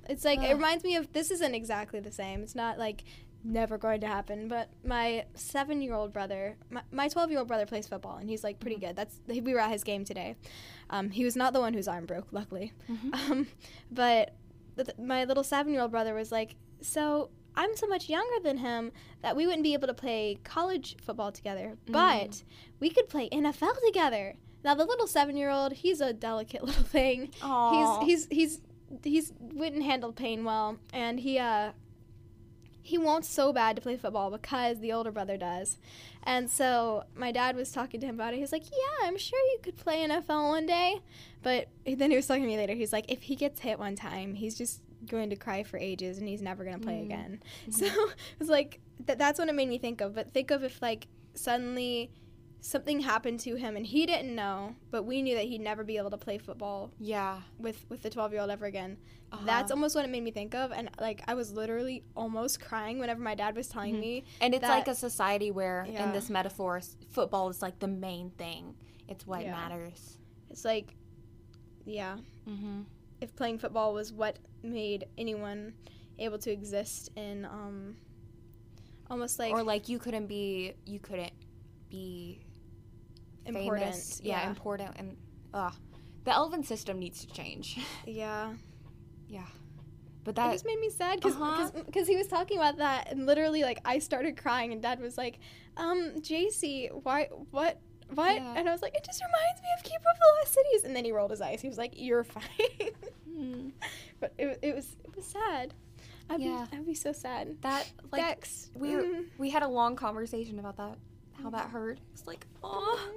It's like, it Ugh. reminds me of, this isn't exactly the same. It's not like never going to happen, but my seven-year-old brother, my, my twelve-year-old brother plays football, and he's like pretty Mhm. good. That's we were at his game today. Um, he was not the one whose arm broke, luckily. Mhm. Um, but th- my little seven-year-old brother was like, so I'm so much younger than him that we wouldn't be able to play college football together, but Mm. we could play N F L together. Now the little seven-year-old, he's a delicate little thing. Aw. He's he's he's he's wouldn't handle pain well, and he uh he wants so bad to play football because the older brother does. And so my dad was talking to him about it. He was like, yeah, I'm sure you could play N F L one day. But then he was talking to me later. He's like, if he gets hit one time, he's just going to cry for ages and he's never going to play Mm. again. Mhm. So it was like, th- that's what it made me think of. But think of if, like, suddenly something happened to him and he didn't know, but we knew that he'd never be able to play football Yeah. with, with the twelve-year-old ever again. Uh-huh. That's almost what it made me think of. And, like, I was literally almost crying whenever my dad was telling Mhm. me. And it's that- like a society where, Yeah. in this metaphor, s- football is like the main thing. It's what Yeah. matters. It's like, yeah, Mm-hmm. if playing football was what made anyone able to exist in, um, almost like Or like you couldn't be, you couldn't be important. famous. Yeah, important. And uh, the Elven system needs to change. Yeah. Yeah. But It that, just made me sad because Uh-huh. he was talking about that, and literally, like, I started crying, and Dad was like, um, J C, why, what, what? Yeah. And I was like, it just reminds me of Keeper of the Lost Cities. And then he rolled his eyes. He was like, you're fine. Mm. But it, wa- it was it was sad. I'd, Yeah. be, I'd be so sad. that, like, Dex. we mm. we had a long conversation about that, how that hurt. It's like, oh.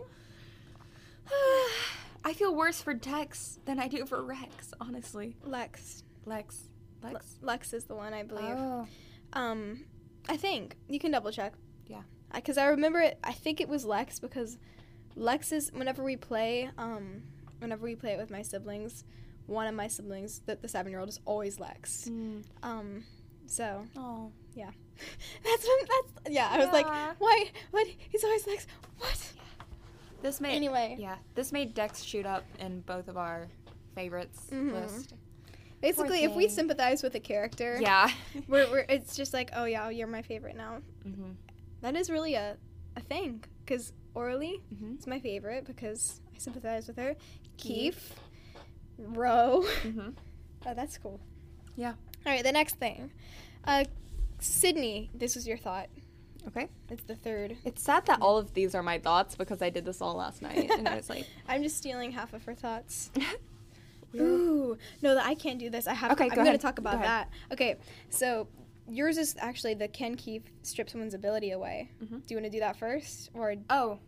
I feel worse for Dex than I do for Rex, honestly. Lex. Lex. Lex? Lex. Lex is the one, I believe. Oh. Um, I think. You can double check. Yeah. Because I remember it, I think it was Lex, because Lex is, whenever we play, um, whenever we play it with my siblings, one of my siblings, the, the seven-year-old, is always Lex. Mm. Um, so, Oh. that's what, that's, yeah, I was like, Yeah. why, what, he's always Lex, what? This made Anyway. yeah. This made Dex shoot up in both of our favorites Mhm. list. Basically, Poor if we thing. sympathize with a character, Yeah. we're, we're, it's just like, oh yeah, you're my favorite now. mm-hmm. That is really a, a thing, because Orly Mm-hmm. is my favorite because I sympathize with her. Keith. Keith, Ro. Mm-hmm. Oh, that's cool. Yeah. All right, the next thing. Uh, Sydney, this was your thought. Okay. It's the third. It's sad that all of these are my thoughts because I did this all last night, and I was like, I'm just stealing half of her thoughts. Ooh, no, that I can't do this. I have. Okay, I'm go gonna ahead. talk about Go ahead. that. Okay, so yours is actually the can Keith strip someone's ability away. Mhm. Do you want to do that first, or oh,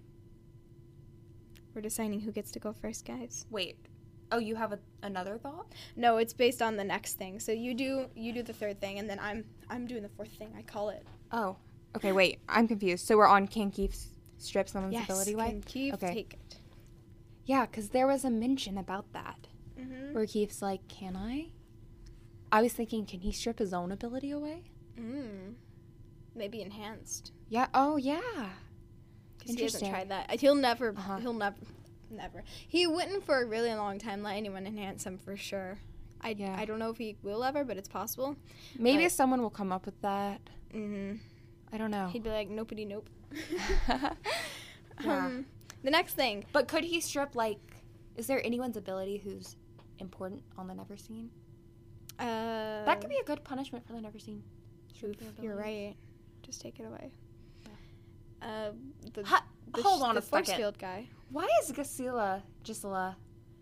we're deciding who gets to go first, guys? wait. Oh, you have a, another thought? No, it's based on the next thing. So you do you do the third thing, and then I'm I'm doing the fourth thing. I call it. Oh. Okay, wait. I'm confused. So we're on can Keith strip someone's Yes, ability away? can Keith Okay. take it? Yeah, because there was a mention about that Mm-hmm. where Keith's like, can I? I was thinking, can he strip his own ability away? Mm. Maybe enhanced. Yeah. Oh, yeah. Because he hasn't Interesting. tried that. He'll never. Uh-huh. He'll never. Never. He wouldn't for a really long time let anyone enhance him for sure. I, Yeah. I don't know if he will ever, but it's possible. Maybe But- someone will come up with that. Mm-hmm. I don't know. He'd be like, nopey nope. Yeah. Um, the next thing. But could he strip, like, is there anyone's ability who's important on the Never Seen? Uh, That could be a good punishment for the Never Seen. Strip Oof, their you're abilities. right. Just take it away. Uh, the, Ha- the hold sh- on the a second. force field guy. Why is Gisela, Gisela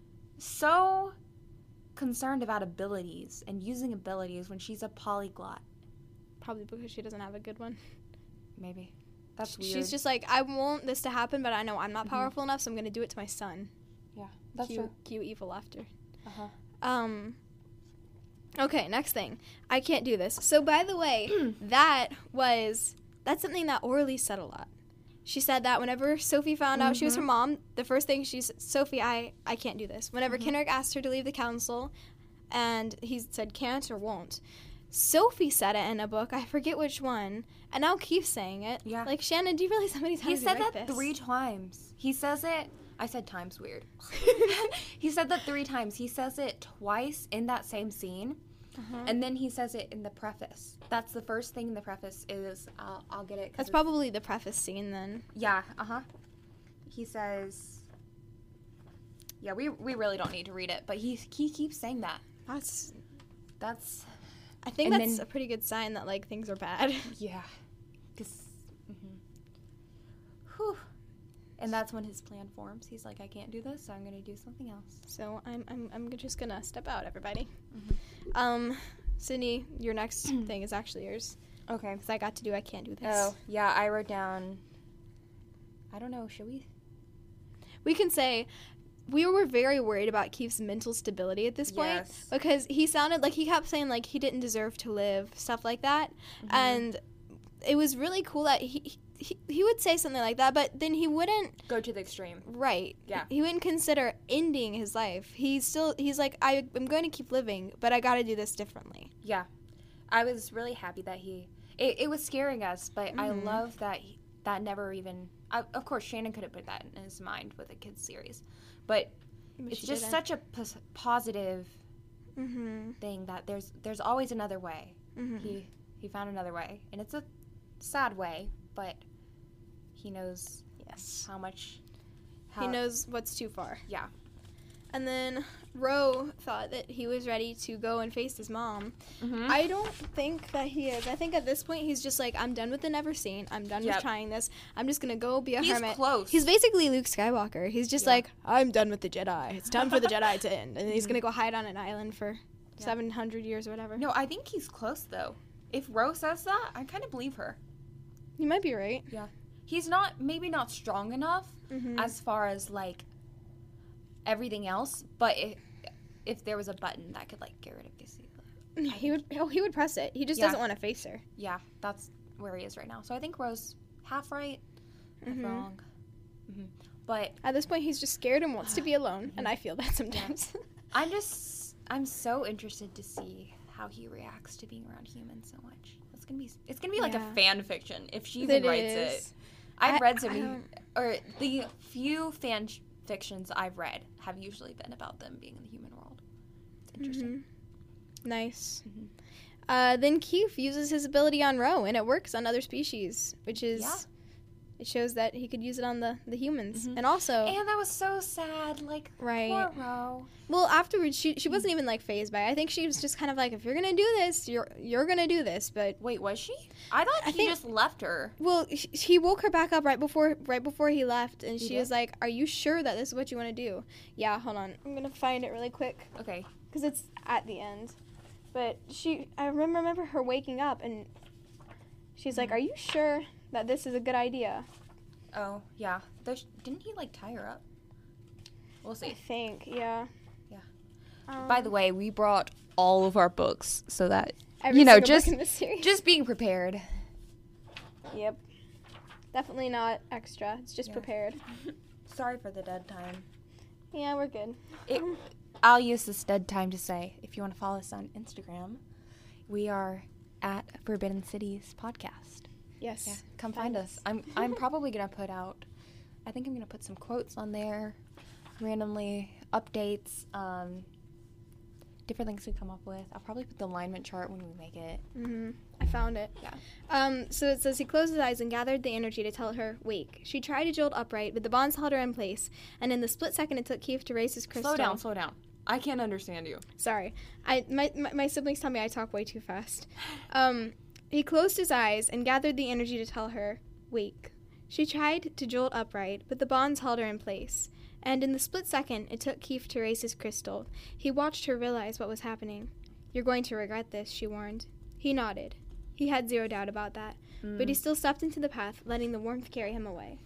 so concerned about abilities and using abilities when she's a polyglot? Probably because she doesn't have a good one. Maybe. That's weird. She's just like, I want this to happen, but I know I'm not Mhm. powerful enough, so I'm going to do it to my son. yeah, that's cute, true. cute evil laughter. Uh-huh. Um. Okay, next thing. I can't do this. So, by the way, that was that's something that Orly said a lot. She said that whenever Sophie found out she was her Mhm. mom, the first thing she's Sophie, I I can't do this. Whenever Mhm. Kendrick asked her to leave the council, and he said can't or won't. Sophie said it in a book. I forget which one. And now Keith's saying it. Yeah. Like, Shannon, do you realize how many He times said you write that this? three times. He says it. I said times weird. He said that three times. He says it twice in that same scene. Uh-huh. And then he says it in the preface. That's the first thing in the preface is, I'll, I'll get it. 'cause That's it's- probably the preface scene then. Yeah, uh-huh. He says, yeah, we we really don't need to read it, but he he keeps saying that. That's, That's, I think And that's then- a pretty good sign that, like, things are bad. yeah. Cause, mhm. Whew. And that's when his plan forms. He's like, I can't do this, so I'm gonna do something else. So I'm I'm I'm just gonna step out, everybody. Mhm. Um, Sydney, your next thing is actually yours Okay. because I got to do I can't do this. Oh, yeah, I wrote down, I don't know, should we? We can say we were very worried about Keith's mental stability at this point Yes. because he sounded like he kept saying like he didn't deserve to live, stuff like that, Mhm. and it was really cool that he. He, he would say something like that, but then he wouldn't. Go to the extreme. Right. Yeah. He wouldn't consider ending his life. He's still. He's like, I, I'm going to keep living, but I got to do this differently. Yeah. I was really happy that he, it, it was scaring us, but I Mhm. love that he, that never even, I, of course, Shannon could have put that in his mind with a kid's series, but But it's she just didn't. such a pos- positive Mm-hmm. thing that there's there's always another way. Mm-hmm. He he found another way, and it's a sad way, but he knows Yes. how much. How, He knows what's too far. Yeah. And then Ro thought that he was ready to go and face his mom. Mm-hmm. I don't think that he is. I think at this point he's just like, I'm done with the never seen. I'm done Yep. with trying this. I'm just gonna go be a He's hermit. close. He's basically Luke Skywalker. He's just Yeah. like, I'm done with the Jedi. It's time for the Jedi to end. And he's Mhm. gonna go hide on an island for Yeah. seven hundred years or whatever. No, I think he's close though. If Ro says that, I kind of believe her. You might be right. He's not maybe not strong enough Mm-hmm. as far as like everything else, but if, if there was a button that could like get rid of Casey, he would. Oh, he would press it. He just Yeah. doesn't want to face her. yeah, that's where he is right now. So I think Ro's half right, half Mhm. wrong. hmm But At this point, he's just scared and wants to be alone, and I feel that sometimes. I'm just I'm so interested to see how he reacts to being around humans so much. It's gonna be it's gonna be like Yeah. a fan fiction if she even It writes is. it. I've I- read so I many, don't- or the few fan sh- fictions I've read have usually been about them being in the human world. It's interesting. Mhm. Nice. Mhm. Uh, then Keith uses his ability on Ro, and it works on other species, which is Yeah. it shows that he could use it on the, the humans. Mhm. And also, And that was so sad. Like, right. poor Ro. Well, afterwards, she she wasn't even like phased by it. I think she was just kind of like, if you're gonna do this, you're you're gonna do this. But Wait, was she? I thought I he think- just left her. well, he, he woke her back up right before right before he left, and He she did? was like, "Are you sure that this is what you want to do?" Yeah, hold on, I'm gonna find it really quick Okay. because it's at the end. But she, I remember remember her waking up, and she's like, Mhm. "Are you sure that this is a good idea?" Oh, yeah. There's, didn't he, like, tie her up? We'll I see. think, yeah. Yeah. Um, By the way, we brought all of our books so that, every you know, single book just- in this series. just being prepared. Yep. Definitely not extra. It's just Yeah. prepared. Sorry for the dead time. Yeah, we're good. It, I'll use this dead time to say, if you want to follow us on Instagram, we are at Forbidden Cities Podcast. Yes. Yeah, come find us. I'm I'm probably gonna put out. I think I'm gonna put some quotes on there, randomly updates, um, different things we come up with. I'll probably put the alignment chart when we make it. Mm-hmm. I found it. Yeah. Um, so it says he closed his eyes and gathered the energy to tell her, wake. She tried to jolt upright, but the bonds held her in place, and in the split second it took Keith to raise his crystal. Slow down, slow down. I can't understand you. Sorry. I my, my, my siblings tell me I talk way too fast. Um, he closed his eyes and gathered the energy to tell her, wake. She tried to jolt upright, but the bonds held her in place. And in the split second it took Keith to raise his crystal. He watched her realize what was happening. You're going to regret this, she warned. He nodded. He had zero doubt about that, but he still stepped into the path, letting the warmth carry him away.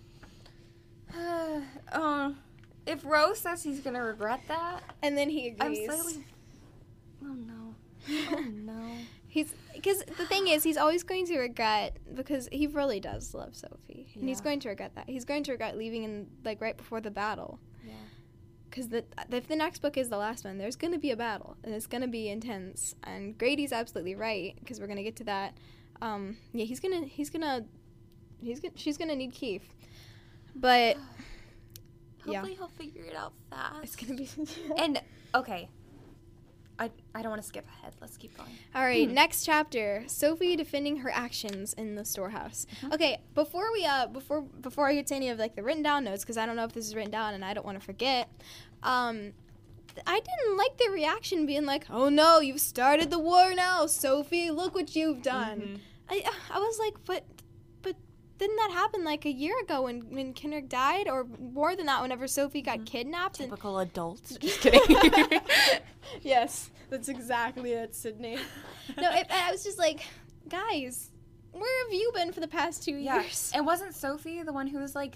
Oh, if Rose says he's gonna regret that, And then he I'm agrees. slightly. Oh no. Oh no. He's because the thing is, he's always going to regret because he really does love Sophie, and he's Yeah. going to regret that. He's going to regret leaving in like right before the battle. Yeah. Because the if the next book is the last one, there's going to be a battle, and it's going to be intense. And Grady's absolutely right because we're going to get to that. Um, yeah, he's gonna he's gonna he's gonna she's gonna need Keith, but yeah, Hopefully he'll figure it out fast. it's gonna be. And okay, I, I don't want to skip ahead. Let's keep going. All right, Hmm. next chapter. Sophie defending her actions in the storehouse. Mhm. Okay, before we uh before before I get to any of like the written down notes, because I don't know if this is written down and I don't want to forget. Um, I didn't like the reaction being like, "Oh no, you've started the war now, Sophie. Look what you've done." Mhm. I I was like, but but didn't that happen like a year ago when when Kendrick died, or more than that, whenever Sophie got Mhm. kidnapped? And Typical adults. Just kidding. yes, that's exactly it, Sydney. No, it, I was just like, guys, where have you been for the past two Yeah. years? And wasn't Sophie the one who was like,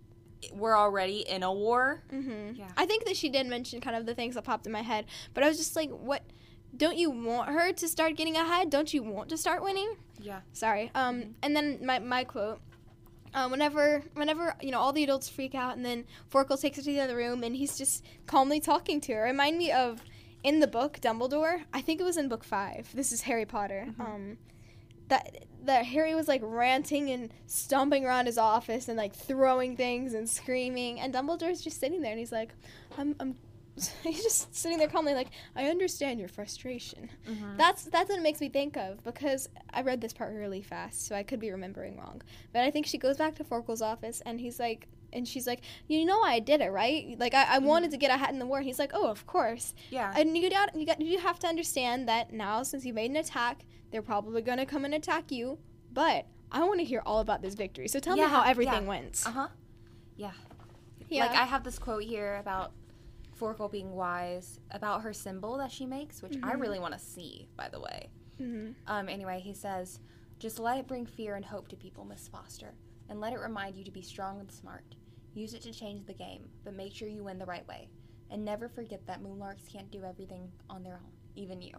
we're already in a war? Mm-hmm. Yeah. I think that she did mention kind of the things that popped in my head, but I was just like, what? Don't you want her to start getting ahead? Don't you want to start winning? Yeah. Sorry. Um, Mhm. and then my my quote. Uh, whenever, whenever you know, all the adults freak out, and then Forkle takes her to the other room, and he's just calmly talking to her. Remind me of in the book Dumbledore. I think it was in book five. This is Harry Potter. Mhm. Um, that that Harry was like ranting and stomping around his office and like throwing things and screaming, and Dumbledore's just sitting there, and he's like, I'm, I'm. He's just sitting there calmly, like, I understand your frustration. Mhm. That's that's what it makes me think of, because I read this part really fast, so I could be remembering wrong. But I think she goes back to Forkle's office, and he's like, and she's like, you know I did it, right? Like, I, I Mhm. wanted to get ahead in the war. He's like, oh, of course. Yeah. And you got, you got, you have to understand that now, since you made an attack, they're probably gonna come and attack you. But I want to hear all about this victory. So tell Yeah, me how everything yeah. went. Uh huh. Yeah. Yeah. Like I have this quote here about Forkle being wise about her symbol that she makes, which I Mhm. really want to see, by the way. Mm-hmm. Um. Anyway, he says, "Just let it bring fear and hope to people, Miss Foster, and let it remind you to be strong and smart. Use it to change the game, but make sure you win the right way, and never forget that moonlarks can't do everything on their own, even you."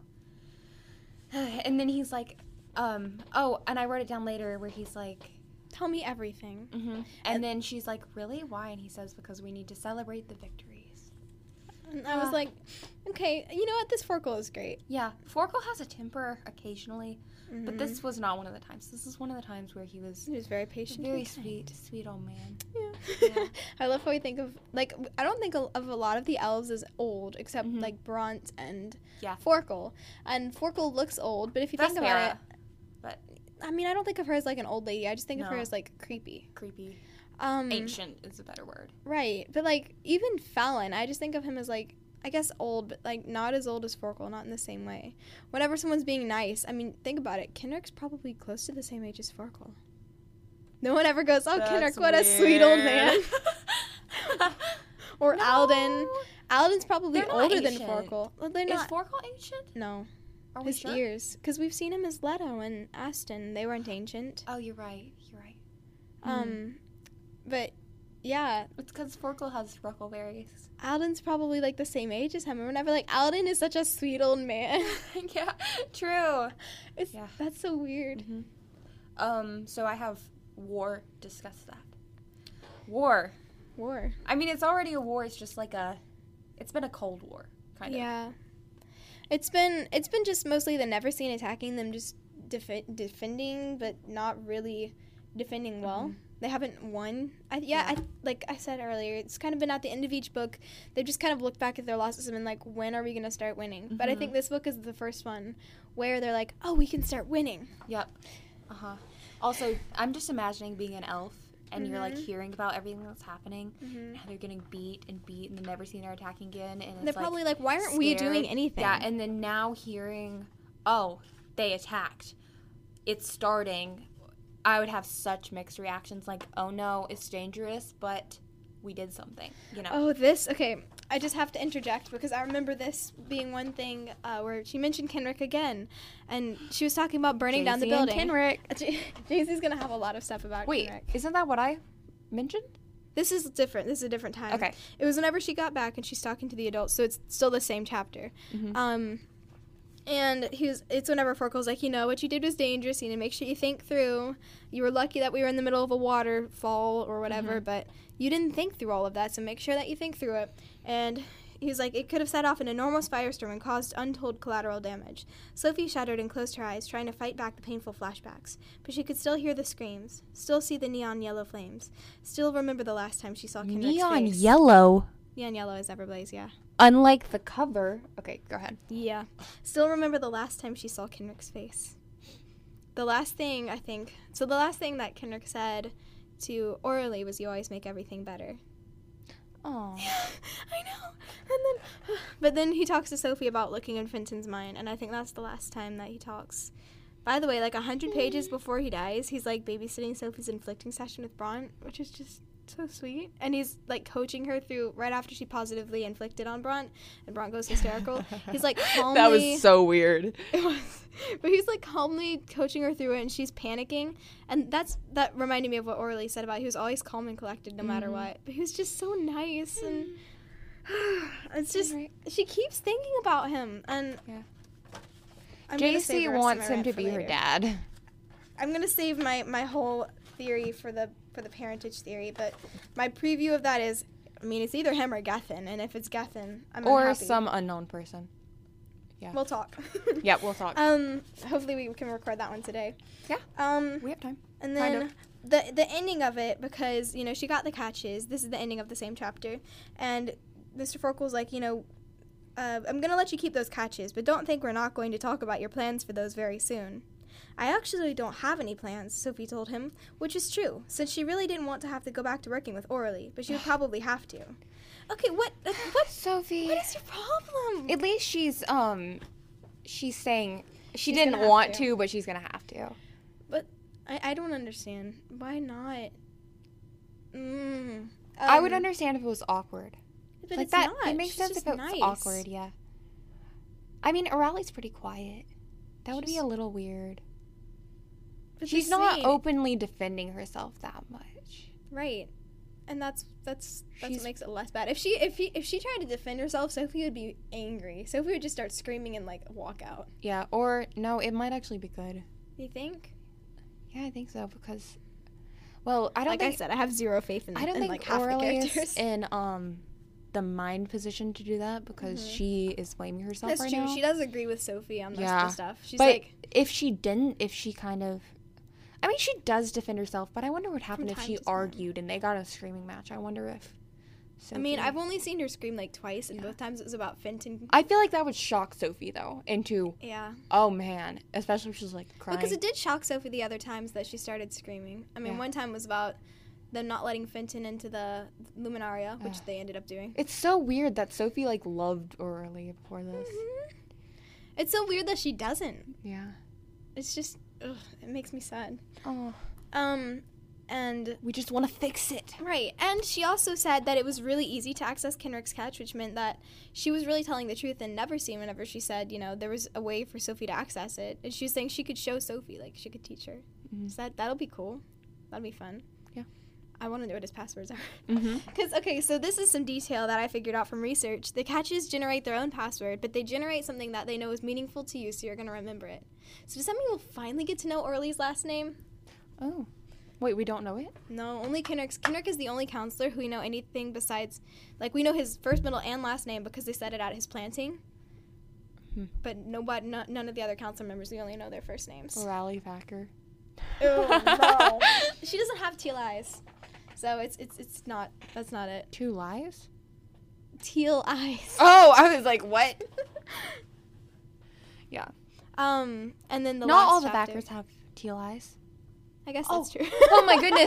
And then he's like, um, oh, and I wrote it down later where he's like, Tell me everything. mm-hmm. and then she's like, really? Why? And he says, because we need to celebrate the victories. And I was Ah. like, okay, you know what? This Forkle is great. Yeah, Forkle has a temper occasionally, but Mhm. this was not one of the times. This is one of the times where he was He was very a patient. very and kind. sweet, sweet old man. Yeah. Yeah. I love how we think of, like, I don't think of a lot of the elves as old, except, Mhm. like, Bront and Yeah. Forkle. And Forkle looks old, but if you think about Vespera, it, but I mean, I don't think of her as, like, an old lady. I just think of her No. as, like, creepy. creepy. Um, Ancient is a better word. Right. But, like, even Fallon, I just think of him as, like, I guess old, but, like, not as old as Forkle, not in the same way. Whenever someone's being nice, I mean, think about it. Kendrick's probably close to the same age as Forkle. No one ever goes, oh, That's Kendrick, what a sweet old man. weird. Or No. Alden. Alden's probably They're not older than ancient. Forkle. Well, they're Is not. Forkle ancient? No. Are we His sure? ears. Because we've seen him as Leto and Aston. They weren't ancient. Oh, you're right. You're right. Um, But, yeah, It's because Forkle has freckleberries. Alden's probably, like, the same age as him. And whenever, like, Alden is such a sweet old man. Yeah, true. It's, Yeah. That's so weird. hmm Um, so I have war. Discuss that. War. War. I mean, it's already a war. It's just like a. It's been a cold war, kind of. Yeah. It's been it's been just mostly the Never Seen attacking them, just defi- defending, but not really defending well. Mhm. They haven't won. I, yeah, Yeah. I, like I said earlier, it's kind of been at the end of each book. They've just kind of looked back at their losses and been like, when are we going to start winning? But I Mhm. think this book is the first one where they're like, oh, we can start winning. Yep. Uh huh. Also, I'm just imagining being an elf and you're like Mhm. hearing about everything that's happening. Mm-hmm. How they're getting beat and beat and then never seen her attacking again. And it's They're like, probably like, why aren't we doing scared. anything? Yeah, and then now hearing, oh, they attacked. It's starting. I would have such mixed reactions like, oh no, it's dangerous, but we did something, you know? Oh, this, okay, I just have to interject because I remember this being one thing uh, where she mentioned Kenrick again, and she was talking about burning down the Jay-Z and building. Kenrick. Jay-Z's going to have a lot of stuff about Wait, Kenrick. isn't that what I mentioned? This is different. This is a different time. Okay. It was whenever she got back and she's talking to the adults, so it's still the same chapter. Mm-hmm. Um, and he was, it's whenever Forkle's like, you know, what you did was dangerous. You need to make sure you think through. You were lucky that we were in the middle of a waterfall or whatever, Mhm. but you didn't think through all of that, so make sure that you think through it. And he's like, it could have set off an enormous firestorm and caused untold collateral damage. Sophie shuddered and closed her eyes, trying to fight back the painful flashbacks. But she could still hear the screams, still see the neon yellow flames, still remember the last time she saw Kendrick's Neon face. yellow. Neon yellow is Everblaze, yeah. unlike the cover. Okay, go ahead. Yeah. Still remember the last time she saw Kenric's face. The last thing, I think... So the last thing that Kenric said to Orly was, you always make everything better. Oh. I know. And then... But then he talks to Sophie about looking in Finton's mind, and I think that's the last time that he talks. By the way, like, a hundred pages before he dies, he's, like, babysitting Sophie's inflicting session with Bront, which is just... so sweet. And he's like coaching her through right after she positively inflicted on Bront and Bront goes hysterical. He's like calmly That was so weird. It was, but he's like calmly coaching her through it and she's panicking, and that's that reminded me of what Orly said about he was always calm and collected no mm-hmm. matter what, but he was just so nice. And it's just right. She keeps thinking about him, and yeah. I'm J C wants him to be later. her dad. I'm gonna save my my whole theory for the for the parentage theory, but my preview of that is, I mean, it's either him or Gethin, and if it's Gethin, I'm or unhappy. Some unknown person. Yeah, we'll talk. Yeah, we'll talk. Um, hopefully we can record that one today. Yeah. Um, we have time. And then kind of. the the ending of it, because you know she got the catches. This is the ending of the same chapter, and Mister Forkel's like, you know, uh, I'm gonna let you keep those catches, but don't think we're not going to talk about your plans for those very soon. I actually don't have any plans, Sophie told him, which is true, since she really didn't want to have to go back to working with Orly, but she would probably have to. Okay, what, uh, what, Sophie? What is your problem? At least she's, um, she's saying she She's didn't gonna have want to. to, but she's gonna have to. But I, I don't understand. Why not? Mm, um, I would understand if it was awkward. But like it's that, not. It makes She's sense just if it nice. was awkward, yeah. I mean, Orally's pretty quiet. That would She's- be a little weird. But She's the not same. openly defending herself that much. Right. And that's that's that's She's- what makes it less bad. If she if he, if she tried to defend herself, Sophie would be angry. Sophie would just start screaming and like walk out. Yeah, or no, it might actually be good. You think? Yeah, I think so because, well, I don't like think I said, I have zero faith in, I don't in think like half the Orally characters. is in um the mind position to do that because Mhm. she is blaming herself That's right true. now. She does agree with Sophie on most Yeah. of the stuff. She's but like, if she didn't, if she kind of, I mean, she does defend herself, but I wonder what happened if time she to time. argued and they got a screaming match. I wonder if. Sophie, I mean, I've only seen her scream like twice, and Yeah. both times it was about Finton. I feel like that would shock Sophie though into, Yeah. oh man, especially if she's like crying. Because it did shock Sophie the other times that she started screaming. I mean, Yeah. one time was about them not letting Finton into the Luminaria, which Ugh. they ended up doing. It's so weird that Sophie like loved Orly before this. Mhm. It's so weird that she doesn't. Yeah. It's just, ugh, it makes me sad. Oh, Um, and we just want to fix it. right, and she also said that it was really easy to access Kenric's catch, which meant that she was really telling the truth and never seen whenever she said, you know, there was a way for Sophie to access it. And she was saying she could show Sophie, like she could teach her. Mhm. So that that'll be cool. That'll be fun. Yeah. I want to know what his passwords are. Mm-hmm. Because, okay, so this is some detail that I figured out from research. The catches generate their own password, but they generate something that they know is meaningful to you, so you're going to remember it. So does that mean we'll finally get to know Orly's last name? Oh, wait, we don't know it? No, only Kenric's. Kenric is the only counselor who we know anything besides, like, we know his first, middle, and last name because they said it at his planting. Hmm. But nobody, no, none of the other council members, we only know their first names. Orally Thacker. Oh, no. She doesn't have teal eyes. So it's it's it's not, that's not it. Two lies? Teal eyes. Oh, I was like, what? Yeah. Um, and then the Not last all the chapter. Thackers have teal eyes. I guess Oh. that's true. Oh my goodness.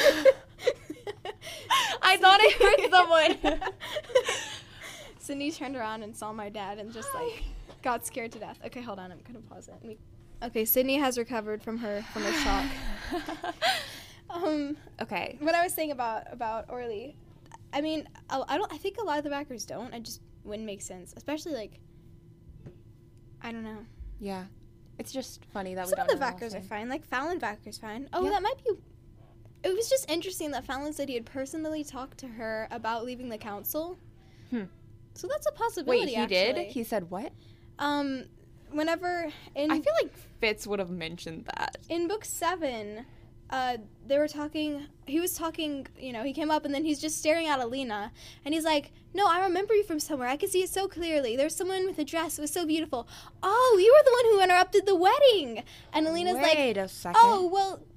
I thought I heard someone. Sydney turned around and saw my dad and just like got scared to death. Okay, hold on, I'm gonna pause it. Let me- Okay, Sydney has recovered from her from her shock. Um, Okay. what I was saying about about Orly, I mean, I, I don't. I think a lot of the backers don't. I just wouldn't make sense, especially like. I don't know. Yeah. It's just funny that we Some don't of the know backers are last name. fine. Like Fallon Backer's fine. Oh, Yeah. that might be. It was just interesting that Fallon said he had personally talked to her about leaving the council. Hmm. So that's a possibility. Wait, he actually. did? He said what? Um, whenever in I feel like Fitz would have mentioned that. in book seven, uh, they were talking. He was talking. You know, he came up and then he's just staring at Alina, and he's like, "No, I remember you from somewhere. I can see it so clearly. There's someone with a dress. It was so beautiful. Oh, you were the one who interrupted the wedding." And Alina's like, Wait a second. "Oh, well,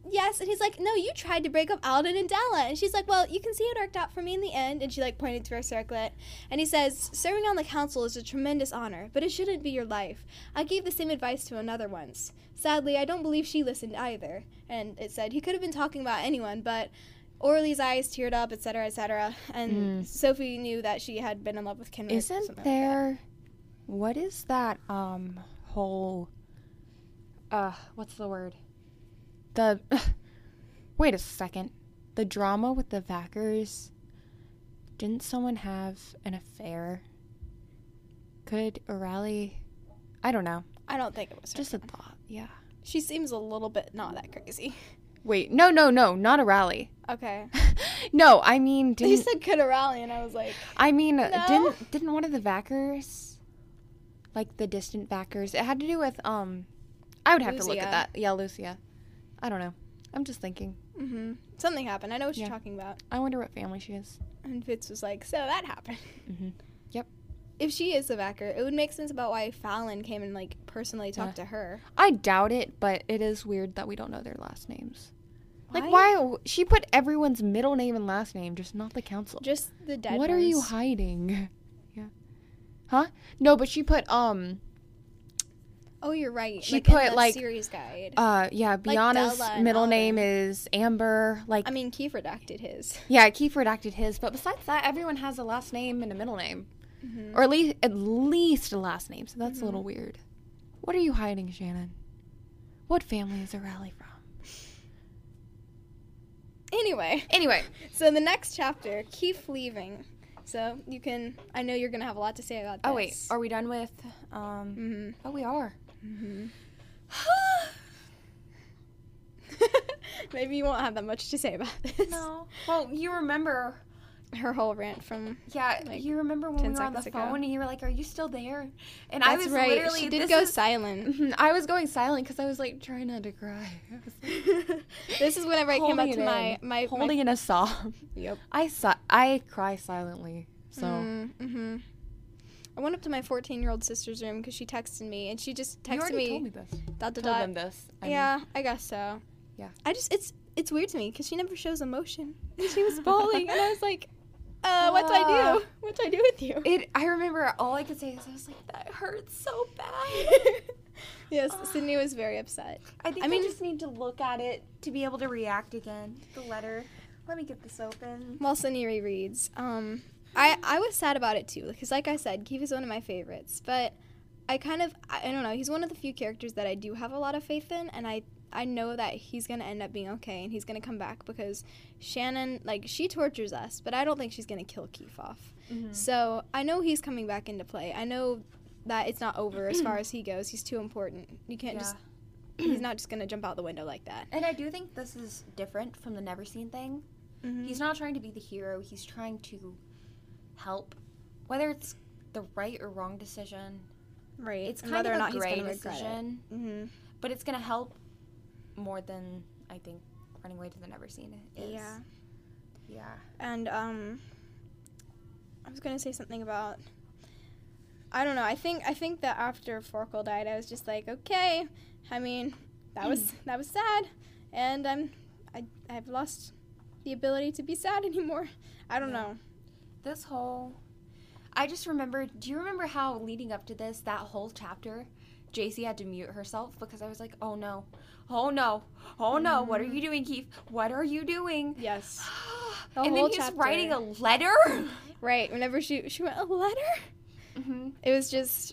yes. And he's like, no, you tried to break up Alden and Della. And she's like, well, you can see it worked out for me in the end. And she, like, pointed to her circlet. And he says, serving on the council is a tremendous honor, but it shouldn't be your life. I gave the same advice to another once. Sadly, I don't believe she listened either. And it said he could have been talking about anyone, but Orly's eyes teared up, et cetera, et cetera. And Mm. Sophie knew that she had been in love with Kenrick. Isn't something like there... What is that, um, whole... Uh, what's the word? The... Wait a second. The drama with the Vackers... Didn't someone have an affair? Could Oralie... I don't know. that. I don't think it was her. Just a thought, yeah. She seems a little bit not that crazy. Wait, no, no, no, not Oralie. Okay. No, I mean, They didn't... said could Oralie, and I was like, I mean, No. didn't didn't one of the Vackers, like the distant Vackers, it had to do with, um, I would have to look Lucia. at that. Yeah, Lucia. I don't know. I'm just thinking. mm-hmm. Something happened. I know what Yeah. you're talking about. I wonder what family she is. And Fitz was like, so that happened. Mm-hmm. If she is the Vacker, it would make sense about why Fallon came and, like, personally talked Yeah. to her. I doubt it, but it is weird that we don't know their last names. Why? Like, why? She put everyone's middle name and last name, just not the council. Just the dead What ones. are you hiding? Yeah. Huh? No, but she put, um, Oh, you're right. She like, put, in the like, series guide. uh, yeah, Bianna's Della and middle Alden. name is Amber. Like, I mean, Keith redacted his. yeah, Keith redacted his, but besides that, everyone has a last name and a middle name. Mm-hmm. Or at least at least a last name, so that's Mhm. a little weird. What are you hiding, Shannon? What family is Oralie from? Anyway, Anyway, so the next chapter, Keith leaving. So you can, I know you're going to have a lot to say about this. oh wait, are we done with, um, Mm-hmm. oh we are. Mm-hmm. Maybe you won't have that much to say about this. No. Well, you remember, Her whole rant from. yeah, Like, you remember when we ten were on the seconds ago. phone and you were like, are you still there? And I That's was right. literally, She did this go is- silent. Mhm, I was going silent because I was like trying not to cry. I was like, This is whenever I came up holding to it my, in, my, holding my in a sob. Yep. I si- I cry silently. So Mm-hmm. I went up to my fourteen-year-old sister's room because she texted me, and she just you texted already me. told me this. Dot, dot, Told dot. them this. I mean. Yeah, I guess so. Yeah. I just it's it's weird to me because she never shows emotion. And she was bawling, and I was like, uh, what do I Uh, do? What do I do with you? It. I remember all I could say is I was like, that hurts so bad. Yes, Uh, Sydney was very upset. I think I I, mean- just need to look at it to be able to react again. The letter. Let me get this open. While Sydney rereads, um, I I was sad about it too because, like I said, Keith is one of my favorites, but I kind of I, I don't know. He's one of the few characters that I do have a lot of faith in, and I. I know that he's going to end up being okay and he's going to come back because Shannon, like, she tortures us, but I don't think she's going to kill Keith off. Mm-hmm. So I know he's coming back into play. I know that it's not over as far as he goes. He's too important. You can't Yeah. just, he's not just going to jump out the window like that. And I do think this is different from the Never Seen thing. Mm-hmm. He's not trying to be the hero. He's trying to help. Whether it's the right or wrong decision, right. it's And kind whether of or a not he's gray going to regret it. decision. Mm-hmm. But it's going to help more than, I think, running away to the Never Seen is. Yeah. Yeah. And um, I was gonna say something about. I don't know. I think I think that after Forkel died, I was just like, okay. I mean, that was that was sad, and I'm I I've lost the ability to be sad anymore. I don't Yeah. know. This whole... I just remember... Do you remember how leading up to this, that whole chapter, J C had to mute herself because I was like, oh no. Oh no. Oh no. What are you doing, Keith? What are you doing? Yes. The And then whole he's chapter. writing a letter? Right. Whenever she she went a letter, Mm-hmm. it was just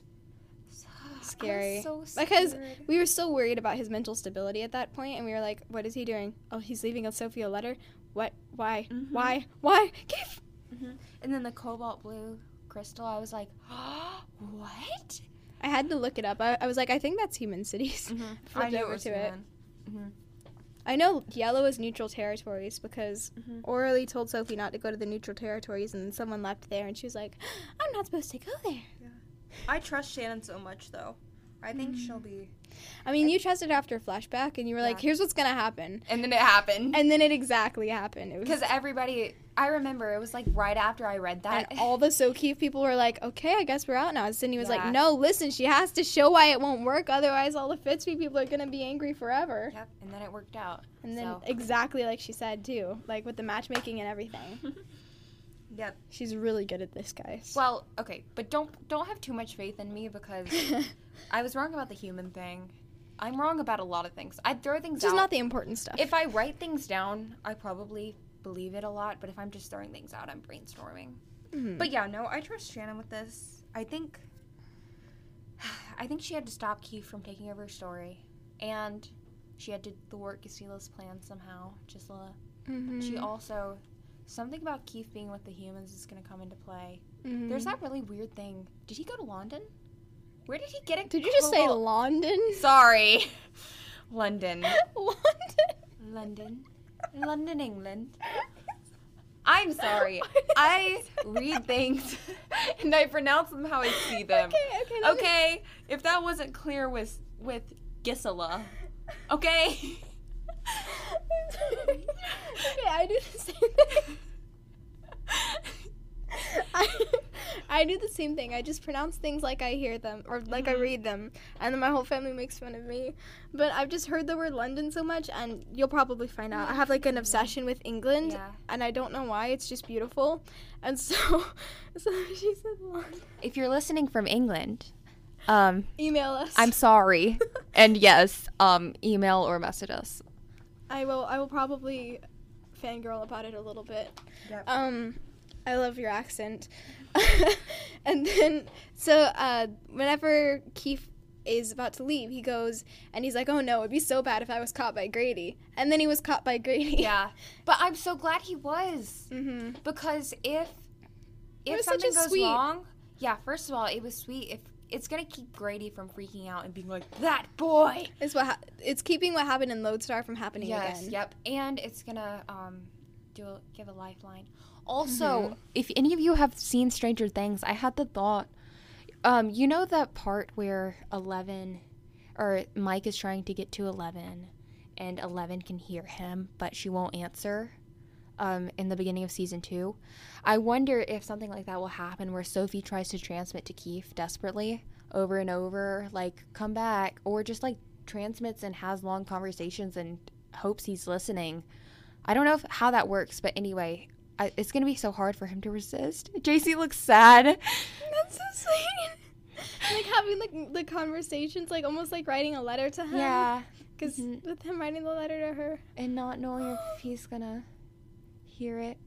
scary. So Because scared. we were so worried about his mental stability at that point, and we were like, what is he doing? Oh, he's leaving Sophie a letter? What? Why? Mhm. Why? Why? Keith! Mm-hmm. And then the cobalt blue crystal, I was like, what? I had to look it up. I, I was like, I think that's Human Cities. Mm-hmm. Flipped I knew over it was to it. Mm-hmm. I know yellow is neutral territories because Mhm. Orly told Sophie not to go to the neutral territories, and then someone left there, and she was like, I'm not supposed to go there. I trust Shannon so much, though. I think Mm. she'll be. I mean, you trusted after flashback, and you were like, Yeah. "Here's what's gonna happen," And then it happened. and then it exactly happened. It was Because everybody, I remember it was like right after I read that. and all the So Keef people were like, "Okay, I guess we're out now." And Sydney was Yeah. like, "No, listen, she has to show why it won't work. Otherwise, all the Fitzby people are gonna be angry forever." Yep, and then it worked out. And then so. exactly like she said too, like with the matchmaking and everything. Yep. She's really good at this, guys. Well, okay, but don't don't have too much faith in me because I was wrong about the human thing. I'm wrong about a lot of things. I'd throw things Just out. not the important stuff. If I write things down, I probably believe it a lot, but if I'm just throwing things out, I'm brainstorming. Mhm. But yeah, no, I trust Shannon with this. I think I think she had to stop Keith from taking over her story, and she had to thwart Gisila's plan somehow. Gisela. Mhm. She also something about Keith being with the humans is going to come into play. Mhm. There's that really weird thing. Did he go to London? Where did he get it? Did you just say London? Sorry. London. London. London. London, England. I'm sorry. I read things and I pronounce them how I see them. Okay, okay. let me- Okay, if that wasn't clear with with Gisela. Okay? Okay, I do the same thing. I, I do the same thing. I just pronounce things like I hear them or like I read them, and then my whole family makes fun of me. But I've just heard the word London so much, and you'll probably find out. I have like an obsession with England, Yeah. and I don't know why. It's just beautiful, and so, so she said London. If you're listening from England, um, Email us. I'm sorry. And yes, um, email or message us. I will. I will probably fangirl about it a little bit. Yep. Um, I love your accent. And then, so uh, whenever Keith is about to leave, he goes and he's like, "Oh no, it'd be so bad if I was caught by Grady." And then he was caught by Grady. Yeah, but I'm so glad he was Mhm. because if It if was such something a goes sweet- wrong, yeah. First of all, it was sweet. If it's gonna keep Grady from freaking out and being like that boy. It's what ha- it's keeping what happened in Lodestar from happening Yes. again. Yep. And it's gonna um do a, give a lifeline. Also, Mhm. if any of you have seen Stranger Things, I had the thought. Um, you know that part where Eleven, or Mike is trying to get to Eleven, and Eleven can hear him, but she won't answer. Um, in the beginning of season two, I wonder if something like that will happen, where Sophie tries to transmit to Keith desperately over and over, like come back, or just like transmits and has long conversations and hopes he's listening. I don't know if, how that works, but anyway, I, it's gonna be so hard for him to resist. J C looks sad. That's so sweet. Like having like the conversations, like almost like writing a letter to him. Yeah, Because Mhm. with him writing the letter to her. and not knowing if he's gonna hear it.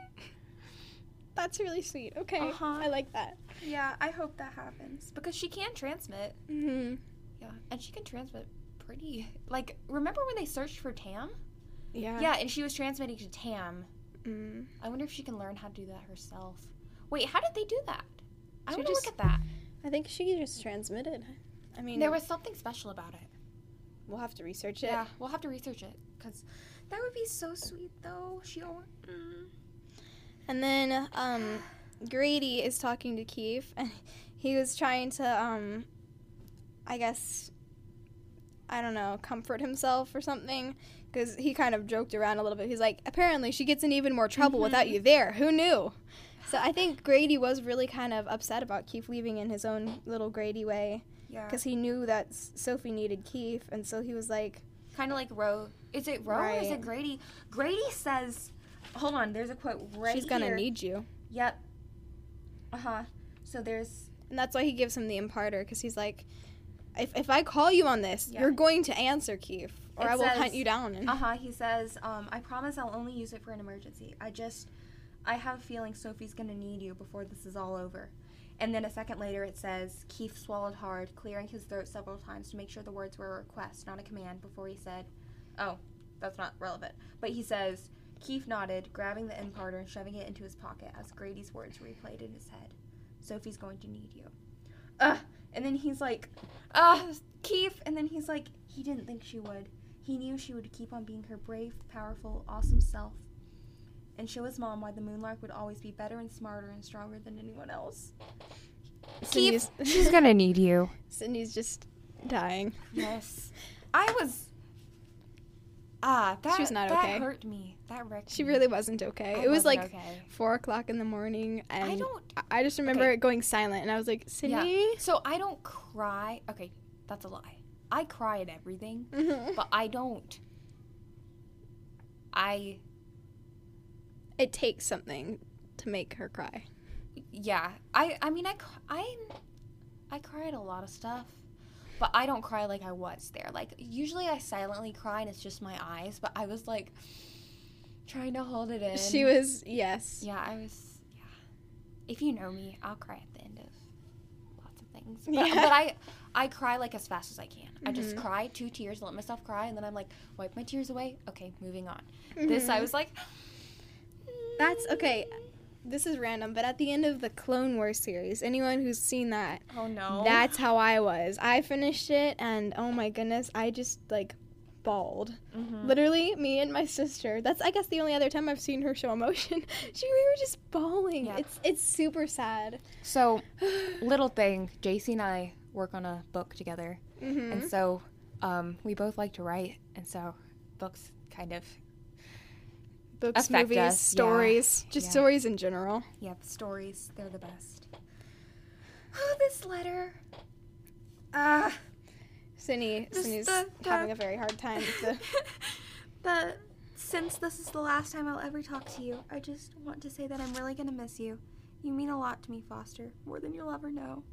That's really sweet. Okay. Uh-huh. I like that. Yeah, I hope that happens because she can transmit. Mm-hmm. Yeah, and she can transmit pretty. Like, remember when they searched for Tam? Yeah. Yeah, and she was transmitting to Tam. Mm. I wonder if she can learn how to do that herself. Wait, how did they do that? I She want to just- look at that. I think she just transmitted. I mean, There was something special about it. we'll have to research it. Yeah, we'll have to research it because that would be so sweet, though. She. Mm. And then um, Grady is talking to Keith, and he was trying to, um, I guess, I don't know, comfort himself or something, because he kind of joked around a little bit. He's like, apparently she gets in even more trouble Mhm. without you there. Who knew? So I think Grady was really kind of upset about Keith leaving in his own little Grady way, Yeah. because he knew that S- Sophie needed Keith, and so he was like, Kind of like Ro. Is it Ro or is Right. it Grady? Grady says, hold on, there's a quote right she's gonna here. need you. Yep. Uh-huh. So there's, And that's why he gives him the imparter, because he's like, if, if I call you on this, Yeah. you're going to answer, Keith, or It I will says- hunt you down. And uh-huh, he says, um, I promise I'll only use it for an emergency. I just, I have a feeling Sophie's gonna need you before this is all over. And then a second later it says, Keith swallowed hard, clearing his throat several times to make sure the words were a request, not a command, before he said, oh, that's not relevant. But he says, Keith nodded, grabbing the imparter and shoving it into his pocket as Grady's words replayed in his head. Sophie's going to need you. Ugh. And then he's like, ugh, Keith. And then he's like, he didn't think she would. He knew she would keep on being her brave, powerful, awesome self and show his mom why the Moonlark would always be better and smarter and stronger than anyone else. Cindy's, She's gonna need you. Cindy's just dying. Yes. I was... Ah, that, She was not that okay. hurt me. That wrecked She me. really wasn't okay. I it was wasn't like okay. four o'clock in the morning, and I don't... I I just remember Okay. it going silent, and I was like, Sydney? Yeah. So I don't cry. Okay, that's a lie. I cry at everything, Mhm. but I don't... I... It takes something to make her cry. Yeah. I, I mean, I, c- I, I cry at a lot of stuff, but I don't cry like I was there. Like, usually I silently cry and it's just my eyes, but I was, like, trying to hold it in. She was, yes. Yeah, I was, yeah. If you know me, I'll cry at the end of lots of things. But, Yeah. but I I cry, like, as fast as I can. I just Mhm. cry, two tears, let myself cry, and then I'm like, wipe my tears away. Okay, moving on. This, I Mhm. was like... That's, okay, this is random, but at the end of the Clone Wars series, anyone who's seen that, Oh, no. that's how I was. I finished it, and oh my goodness, I just, like, bawled. Mhm. Literally, me and my sister. That's, I guess, the only other time I've seen her show emotion. she, we were just bawling. Yeah. It's, it's super sad. So, little thing, J C and I work on a book together, Mm-hmm. and so um, we both like to write, and so books kind of, Books, affect movies, us, yeah. stories, just Yeah. stories in general. yeah, the stories, they're the best. Oh, this letter. Ah. Sydney, Just Sydney's the- the- having a very hard time with the... the since this is the last time I'll ever talk to you, I just want to say that I'm really gonna miss you. You mean a lot to me, Foster, more than you'll ever know.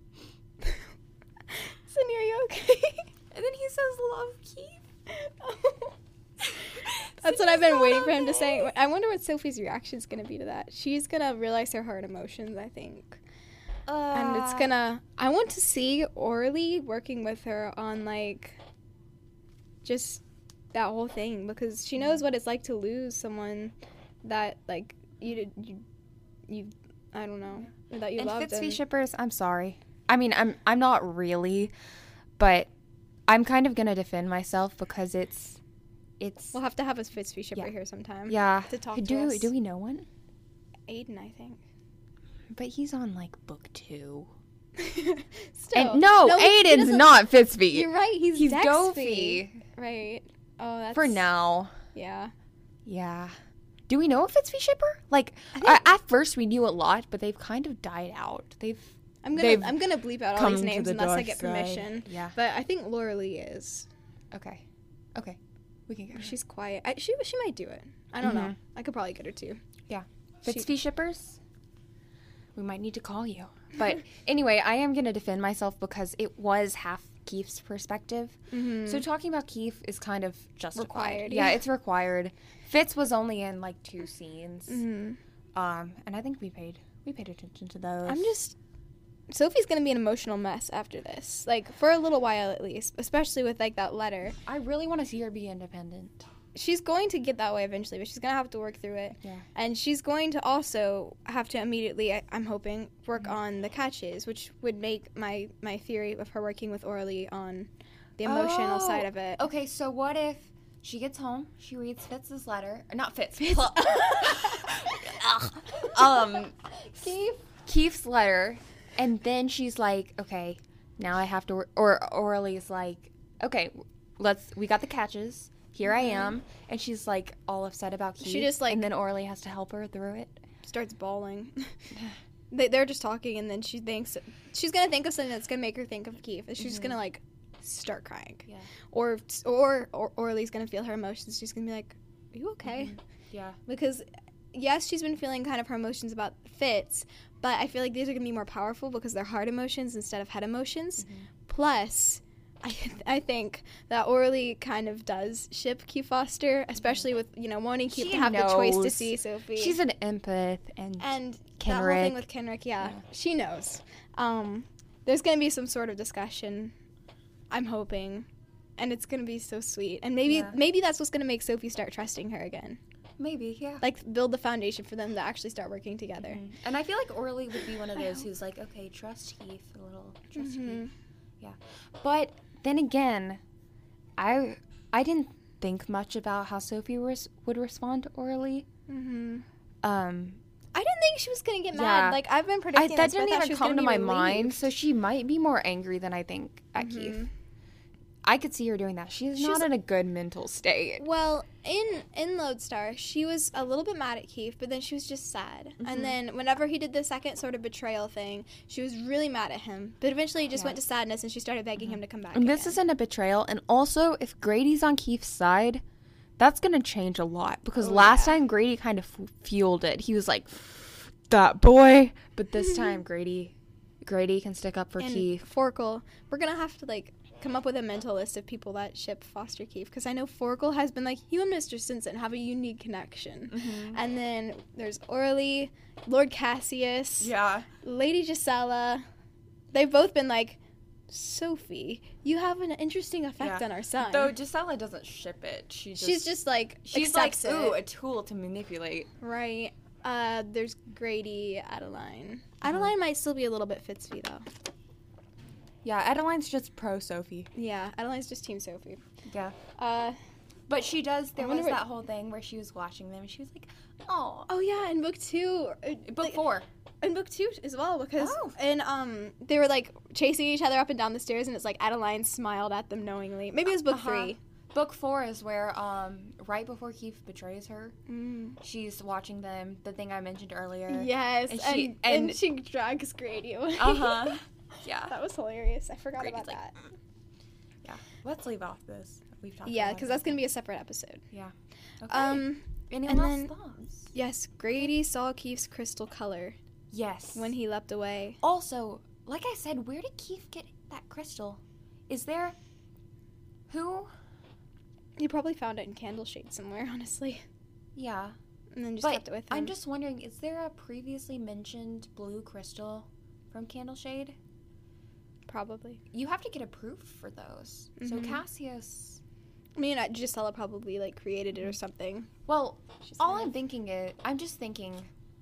Sydney, are you okay? And then he says, "Love, Keith." That's what I've been waiting for him to say. I wonder what Sophie's reaction is going to be to that. She's going to realize her hard emotions, I think. Uh, And it's going to... I want to see Orly working with her on, like, just that whole thing. Because she knows what it's like to lose someone that, like, you... did- you, you I don't know. That you and loved. Fitzvee and- shippers, I'm sorry. I mean, I'm I'm not really, but I'm kind of gonna defend myself because it's it's We'll have to have a Fitzvee shipper Yeah. here sometime. yeah. To talk to do us. do we know one? Aiden, I think. But he's on like book two. Still. And no, he- he Aiden's doesn't- not Fitzvee. You're right. He's, He's Dexby. Dophie. Right. Oh, that's... For now. Yeah. Yeah. Do we know a Fitzvee shipper? Like I uh, think- at first we knew a lot, but they've kind of died out. They've I'm They've gonna I'm gonna bleep out all come these to names the unless I dark get side. permission. Yeah. But I think Laura Lee is. Okay. Okay. We can get her. She's quiet. I, she she might do it. I don't know. Mhm. I could probably get her too. Yeah. She- Fitzvee shippers? We might need to call you. But anyway, I am going to defend myself because it was half Keith's perspective. Mm-hmm. So talking about Keith is kind of justified. Required, Yeah, yeah. it's required. Fitz was only in like two scenes. hmm Um, and I think we paid we paid attention to those. I'm just. Sophie's gonna be an emotional mess after this, like for a little while at least, especially with like that letter. I really want to see her be independent. She's going to get that way eventually, but she's gonna have to work through it. Yeah. And she's going to also have to immediately, I- I'm hoping, work Mm-hmm. on the catches, which would make my, my theory of her working with Orly on the emotional Oh, side of it. Okay, so what if she gets home, she reads Fitz's letter, or not Fitz, Fitz. Pl- Ugh. um, Keith? Keith's letter, and then she's like, okay, now I have to work, or Orly's like, okay, let's, we got the catches, here I am, and she's like all upset about Keith, She just, like- and then Orly has to help her through it. Starts bawling. they, they're just talking, and then she thinks, she's going to think of something that's going to make her think of Keith, and she's Mhm. going to, like, start crying. Yeah. Or, or, or Orly's going to feel her emotions. She's going to be like, are you okay? Mhm. Yeah. Because yes, she's been feeling kind of her emotions about Fitz, but I feel like these are going to be more powerful because they're heart emotions instead of head emotions. Mhm. Plus, I I think that Orly kind of does ship Keith Foster, especially with, you know, wanting Keith She to have the choice to knows. see Sophie. She's an empath, and, and that whole thing Kenrick. with Kenrick, yeah, Yeah. she knows. Um, there's going to be some sort of discussion, I'm hoping, and it's going to be so sweet. And maybe Yeah. maybe that's what's going to make Sophie start trusting her again. maybe, yeah. Like, build the foundation for them to actually start working together. Mhm. And I feel like Orly would be one of those who's like, okay, trust Keith a little, trust Mhm. Keith. Yeah. But then again, I I didn't think much about how Sophie res- would respond to Orly. Mm-hmm. Um, I didn't think she was going to get Yeah. mad. Like, I've been I, predicting that this, but I didn't thought she even was come gonna to be my relieved. mind, so she might be more angry than I think at Mhm. Keith. I could see her doing that. She's, She's- not in a good mental state. Well, in in Lodestar, she was a little bit mad at Keith, but then she was just sad. Mhm. And then whenever he did the second sort of betrayal thing, she was really mad at him. But eventually, he just Yeah. went to sadness, and she started begging him to come back. And this again. isn't a betrayal. And also, if Grady's on Keith's side, that's going to change a lot. Because Oh, last yeah. time, Grady kind of f- fueled it. He was like, that boy. But this time, Grady Grady can stick up for and Keith. Forkle. We're gonna have to like come up with a mental list of people that ship Foster Keith, because I know Forkle has been like, you and Mister Stinson have a unique connection. Mm-hmm. And then there's Orly, Lord Cassius, Yeah. Lady Gisela. They've both been like, Sophie, you have an interesting effect Yeah. on our son. Though Gisela doesn't ship it. She just, She's just like, she's like, accepts ooh, it. a tool to manipulate. Right. Uh, there's Grady, Adeline. Adeline might still be a little bit Fitzvy though. Yeah, Adeline's just pro Sophie. Yeah, Adeline's just Team Sophie. Yeah. Uh, But she does, there I was wonder what- that whole thing where she was watching them and she was like, oh. oh yeah, in book two. uh, Book like, four. in book two as well, because Oh. in um they were like chasing each other up and down the stairs, and it's like Adeline smiled at them knowingly. Maybe it was book Uh-huh. three. Book four is where, um, right before Keith betrays her, Mm. she's watching them, the thing I mentioned earlier. Yes, And and she- she, and, and- she drags Grady away. Uh-huh. Yeah. That was hilarious. I forgot Grady's about like, that. Yeah. Let's leave off this. We've talked Yeah, a lot because about that's gonna be a separate episode. it. Yeah. Okay. Um, Anyone and else then- thoughts? yes, Grady saw Keith's crystal color Yes. when he leapt away. Also, like I said, where did Keith get that crystal? Is there... Who? He probably found it in Candleshade somewhere, honestly, Yeah. and then just But kept it with him. I'm just wondering, is there a previously mentioned blue crystal from Candleshade? probably. You have to get approved for those. So Mhm. Cassius... I mean, uh, Gisela probably like created it or something. Well, She's all kind I'm of- thinking is... I'm just thinking...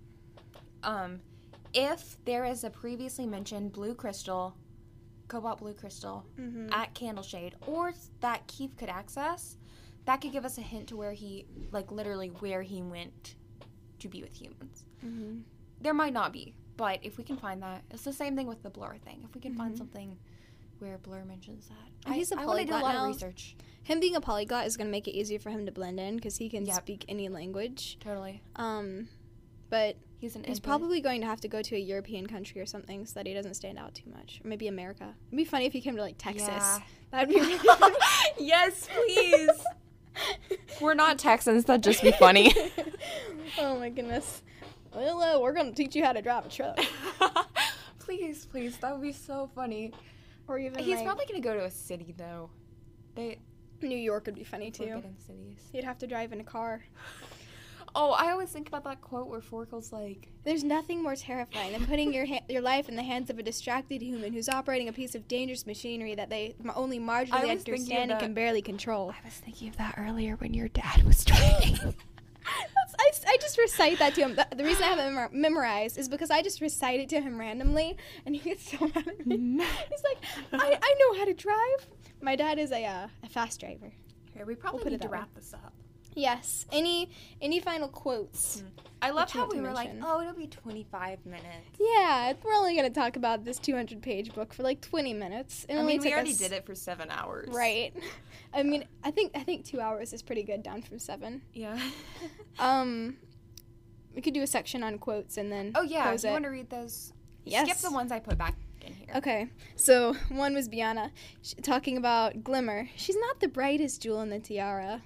Um, if there is a previously mentioned blue crystal, cobalt blue crystal, Mhm. at Candleshade, or that Keith could access, that could give us a hint to where he... Like, literally where he went to be with humans. Mhm. There might not be, but if we can find that, it's the same thing with the Blur thing. If we can find Mhm. something where Blur mentions that, And he's a I want to do a polyglot lot now. of research. Him being a polyglot is going to make it easier for him to blend in because he can Yep. speak any language. Totally, Um, but he's an. he's input. probably going to have to go to a European country or something so that he doesn't stand out too much. Or maybe America. It'd be funny if he came to like Texas. Yeah. That'd be really funny. Yes, please. We're not Texans. That'd just be funny. Oh my goodness. Well, uh, we're going to teach you how to drive a truck. Please, please, that would be so funny. Or even He's like, probably gonna go to a city though. They New York would be funny look too. good in cities. You'd have to drive in a car. Oh, I always think about that quote where Forkle's like, There's nothing more terrifying than putting your ha- your life in the hands of a distracted human who's operating a piece of dangerous machinery that they m- only I marginally was thinking of understand and that. can barely control. I was thinking of that earlier when your dad was driving. That's, I, s- I just recite that to him. The, the reason I have it memor- memorized is because I just recite it to him randomly, and he gets so mad at me. He's like, I, I know how to drive. My dad is a, uh, a fast driver. Here, we probably put it need to that way. wrap this up. Yes. Any any final quotes? I love What you how want we to were like, mention? oh, it'll be twenty-five minutes. Yeah, we're only going to talk about this two hundred page book for like twenty minutes. It I only mean, we took already us- did it for seven hours. Right. I mean, I think I think two hours is pretty good down from seven. Yeah. Um, we could do a section on quotes and then Oh, yeah. close Do you it. want to read those? Yes. Skip the ones I put back in here. Okay, so one was Biana sh- talking about Glimmer. She's not the brightest jewel in the tiara.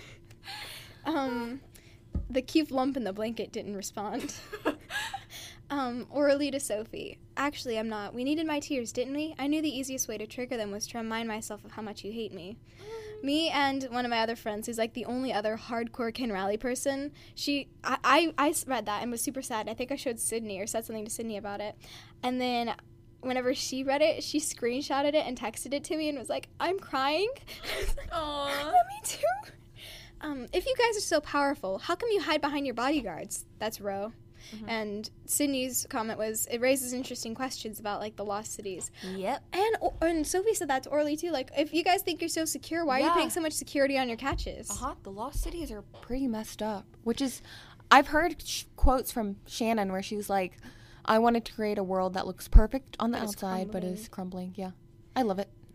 Um, the cute lump in the blanket didn't respond. Um, Orly to Sophie. Actually, I'm not. We needed my tears, didn't we? I knew the easiest way to trigger them was to remind myself of how much you hate me. Me and one of my other friends, who's like the only other hardcore Ken Rally person, she, I, I, I read that and was super sad. I think I showed Sydney or said something to Sydney about it. And then whenever she read it, she screenshotted it and texted it to me and was like, I'm crying. I was like, Aw. "Yeah, me too. Um, if you guys are so powerful, how come you hide behind your bodyguards? That's Ro. Mhm. And Sydney's comment was, it raises interesting questions about like the lost cities. Yep. And and Sophie said that to Orly too. Like, if you guys think you're so secure, why are you Yeah. putting so much security on your catches? Uh-huh. The lost cities are pretty messed up, which is, I've heard sh- quotes from Shannon where she's like, I wanted to create a world that looks perfect on the But it's outside, but is crumbling. Yeah. I love it.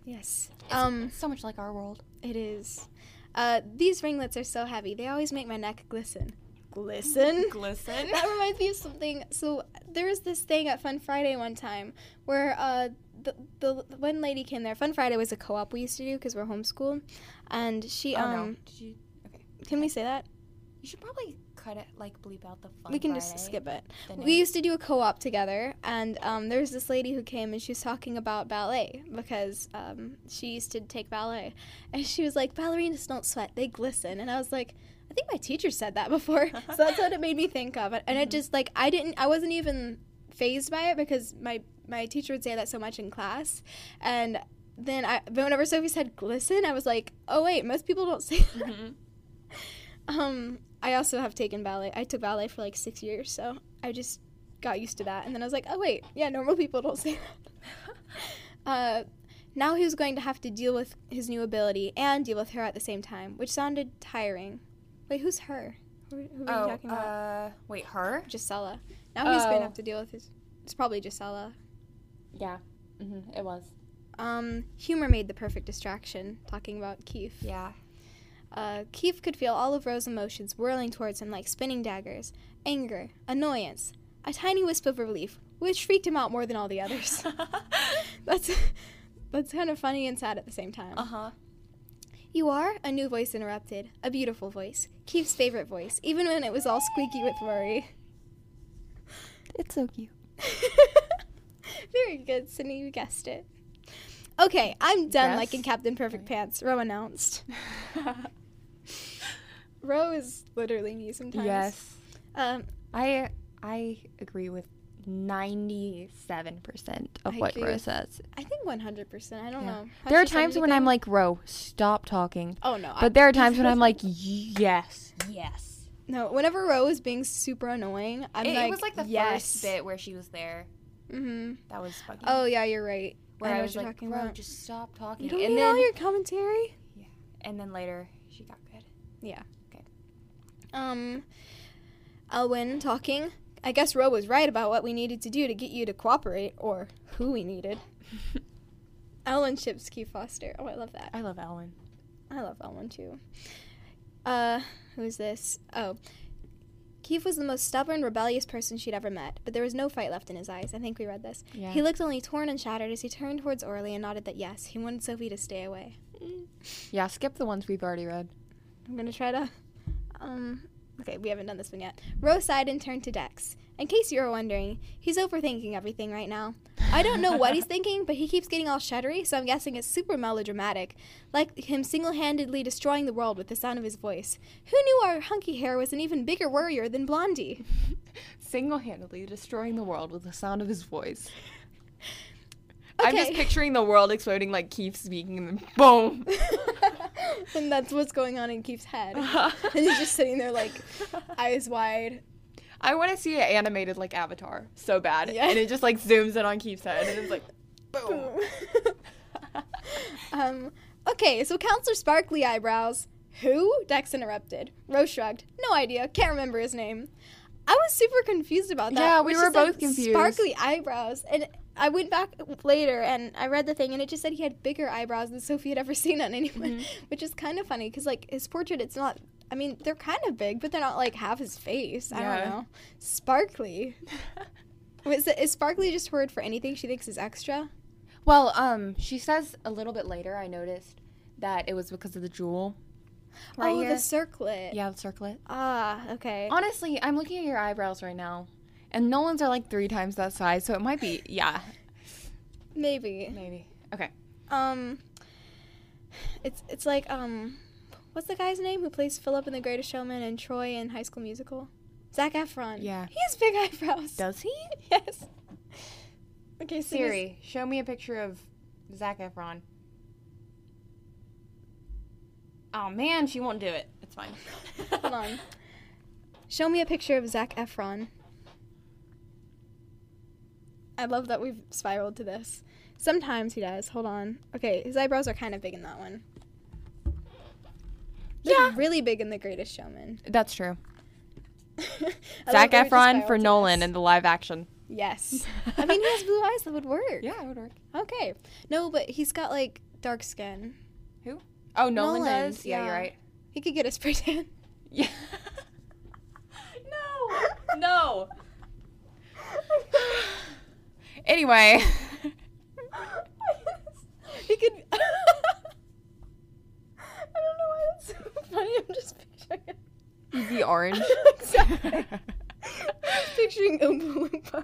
Yes. It's, Um, it's so much like our world. it is. Uh, these ringlets are so heavy. They always make my neck glisten. Glisten? Glisten. That reminds me of something. So there was this thing at Fun Friday one time where uh, the, the the one lady came there. Fun Friday was a co-op we used to do because we're homeschooled, and she Oh, um. no. Did you? Okay. Can we say that? You should probably cut it, like bleep out the fun We can Friday, just skip it. the We name. used to do a co-op together, and um, there was this lady who came, and she was talking about ballet because um, she used to take ballet, and she was like, "Ballerinas don't sweat; they glisten." And I was like, "I think my teacher said that before," so that's what it made me think of. And it just like I didn't, I wasn't even phased by it because my my teacher would say that so much in class, and then I, but whenever Sophie said glisten, I was like, "Oh wait, most people don't say that." Mhm. Um, I also have taken ballet. I took ballet for like six years, so I just got used to that. And then I was like, oh, wait, yeah, normal people don't say that. uh, now he was going to have to deal with his new ability and deal with her at the same time, which sounded tiring. Wait, who's her? Who, who are Oh, you talking about? uh, wait, her? Gisela. Now he's going Oh. to have to deal with his... It's probably Gisela. Yeah. Mm-hmm. It was. Um, humor made the perfect distraction, talking about Keith. Yeah. Uh, Keith could feel all of Rose's emotions whirling towards him like spinning daggers. Anger, annoyance, a tiny wisp of relief, which freaked him out more than all the others. that's that's kind of funny and sad at the same time. Uh-huh. You are? A new voice interrupted. A beautiful voice. Keith's favorite voice, even when it was all squeaky with worry. It's so cute. Very good, Sydney. You guessed it. Okay, I'm done Guess? liking Captain Perfect Pants, Ro announced. Ro is literally me sometimes. Yes. Um, I I agree with ninety-seven percent of I what agree Rose with- says. I think one hundred percent. I don't Yeah. know. Has There are she said times when I'm anything? like, Ro, stop talking. oh no. But there are times when I'm like, yes, yes. no. Whenever Ro is being super annoying, I'm It, like, it was like the yes. first bit where she was there. Mm-hmm. That was fucking. Oh yeah, you're right. where I know I what was you're like, talking Ro, about. just stop talking. You don't and need then, all your commentary. and then later, she got good. Um, Elwyn talking. I guess Ro was right about what we needed to do to get you to cooperate, or who we needed. Elwyn ships Keith Foster. Oh, I love that. I love Ellen. I love Elwyn too. Uh, who's this? Oh. Keith was the most stubborn, rebellious person she'd ever met, but there was no fight left in his eyes. I think we read this. Yeah. He looked only torn and shattered as he turned towards Orly and nodded that yes, he wanted Sophie to stay away. Yeah, skip the ones we've already read. I'm gonna try to, um, okay, we haven't done this one yet. Rose sighed and turned to Dex. In case you were wondering, he's overthinking everything right now. I don't know what he's thinking, but he keeps getting all shuddery, so I'm guessing it's super melodramatic. Like him single-handedly destroying the world with the sound of his voice. Who knew our hunky hair was an even bigger worrier than Blondie? Single-handedly destroying the world with the sound of his voice. Okay. I'm just picturing the world exploding like Keith speaking, and then boom. And that's what's going on in Keith's head. And he's just sitting there like, eyes wide. I want to see it animated like Avatar so bad. Yeah. And it just like zooms in on Keith's head and it's like, boom. um, okay, so Counselor Sparkly Eyebrows. Who? Dex interrupted. Rose shrugged. No idea. Can't remember his name. I was super confused about that. Yeah, we It were just said both confused. Sparkly eyebrows. And I went back later and I read the thing and it just said he had bigger eyebrows than Sophie had ever seen on anyone, Mhm. which is kind of funny because, like, his portrait, it's not, I mean, they're kind of big, but they're not, like, half his face. I Yeah. don't know. Sparkly. Is, it, is sparkly just a word for anything she thinks is extra? Well, um, she says a little bit later, I noticed that it was because of the jewel. Right oh, here. the circlet. Yeah, the circlet. Ah, okay. Honestly, I'm looking at your eyebrows right now, and Nolan's are like three times that size, so it might be, yeah, Maybe. maybe. Okay. Um, it's it's like um, what's the guy's name who plays Philip in The Greatest Showman and Troy in High School Musical? Zac Efron. Yeah. He has big eyebrows. Does he? Yes. Okay, so Siri, show me a picture of Zac Efron. Oh man, she won't do it. It's fine. this- hold on. Show me a picture of Zac Efron. I love that we've spiraled to this. Sometimes he does. Hold on. Okay, his eyebrows are kind of big in that one. They're Yeah. really big in The Greatest Showman. That's true. I Zac love that we just Efron spiraled for to Nolan this. in the live action. Yes. I mean, he has blue eyes that would work. Yeah, it would work. Okay. No, but he's got like dark skin. Who? Oh, Nolan, Nolan, does? Yeah, yeah. you're right. He could get a spray tan. Yeah. No. No. Anyway. He could. I don't know why that's so funny. I'm just picturing it. The orange. Exactly. I'm just picturing Oompa Loompa.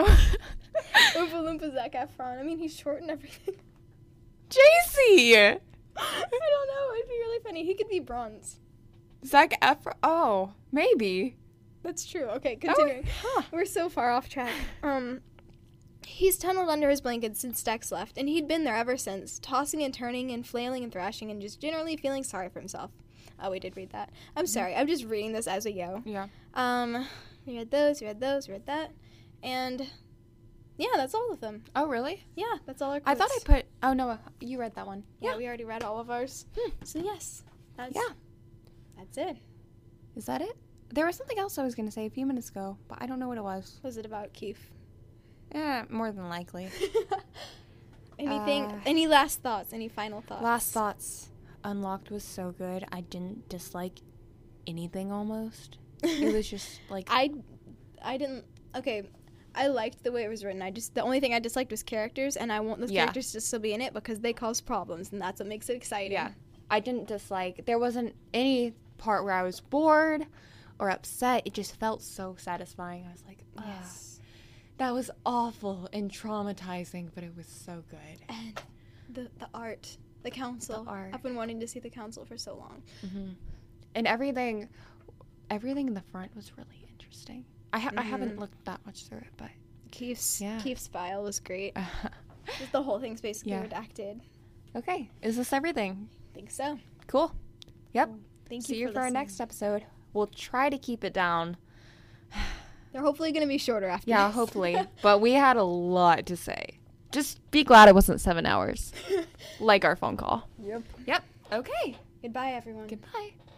Oompa Loompa Zac Efron. I mean, he's short and everything. J C. I don't know. It'd be really funny. He could be bronze. Zac Efron. Oh, maybe. That's true. Okay, continuing. Oh, huh. We're so far off track. Um, he's tunneled under his blanket since Dex left, and he'd been there ever since, tossing and turning and flailing and thrashing and just generally feeling sorry for himself. Oh, we did read that. I'm sorry. I'm just reading this as we go. Yeah. Um, we read those, we read those, we read that, and yeah, that's all of them. Oh, really? Yeah, that's all our I quotes. thought I put. Oh no, you read that one. Yeah, we already read all of ours. Hmm. So yes, that's Yeah. that's it. Is that it? There was something else I was gonna say a few minutes ago, but I don't know what it was. Was it about Keith? Yeah, more than likely. Anything? Uh, any last thoughts? Any final thoughts? Last thoughts. Unlocked was so good. I didn't dislike anything almost. It was just like I, I didn't. Okay, I liked the way it was written. I just the only thing I disliked was characters, and I want those Yeah. characters to still be in it because they cause problems, and that's what makes it exciting. yeah. I didn't dislike. There wasn't any part where I was bored or upset. It just felt so satisfying. I was like, ah, Yes. that was awful and traumatizing, but it was so good. And the the art, the council. The art. I've been wanting to see the council for so long. Mm-hmm. And everything, everything in the front was really interesting. I ha- I haven't Mhm. looked that much through it, but Keith's Yeah. Keith's file was great. Just the whole thing's basically Yeah. redacted. okay. Is this everything? I think so. Cool. Yep. Well, thank See you you for, for our listening. next episode. We'll try to keep it down. They're hopefully going to be shorter after Yeah, this. hopefully. But we had a lot to say. Just be glad it wasn't seven hours, like our phone call. Yep. Yep. Okay. Goodbye, everyone. Goodbye.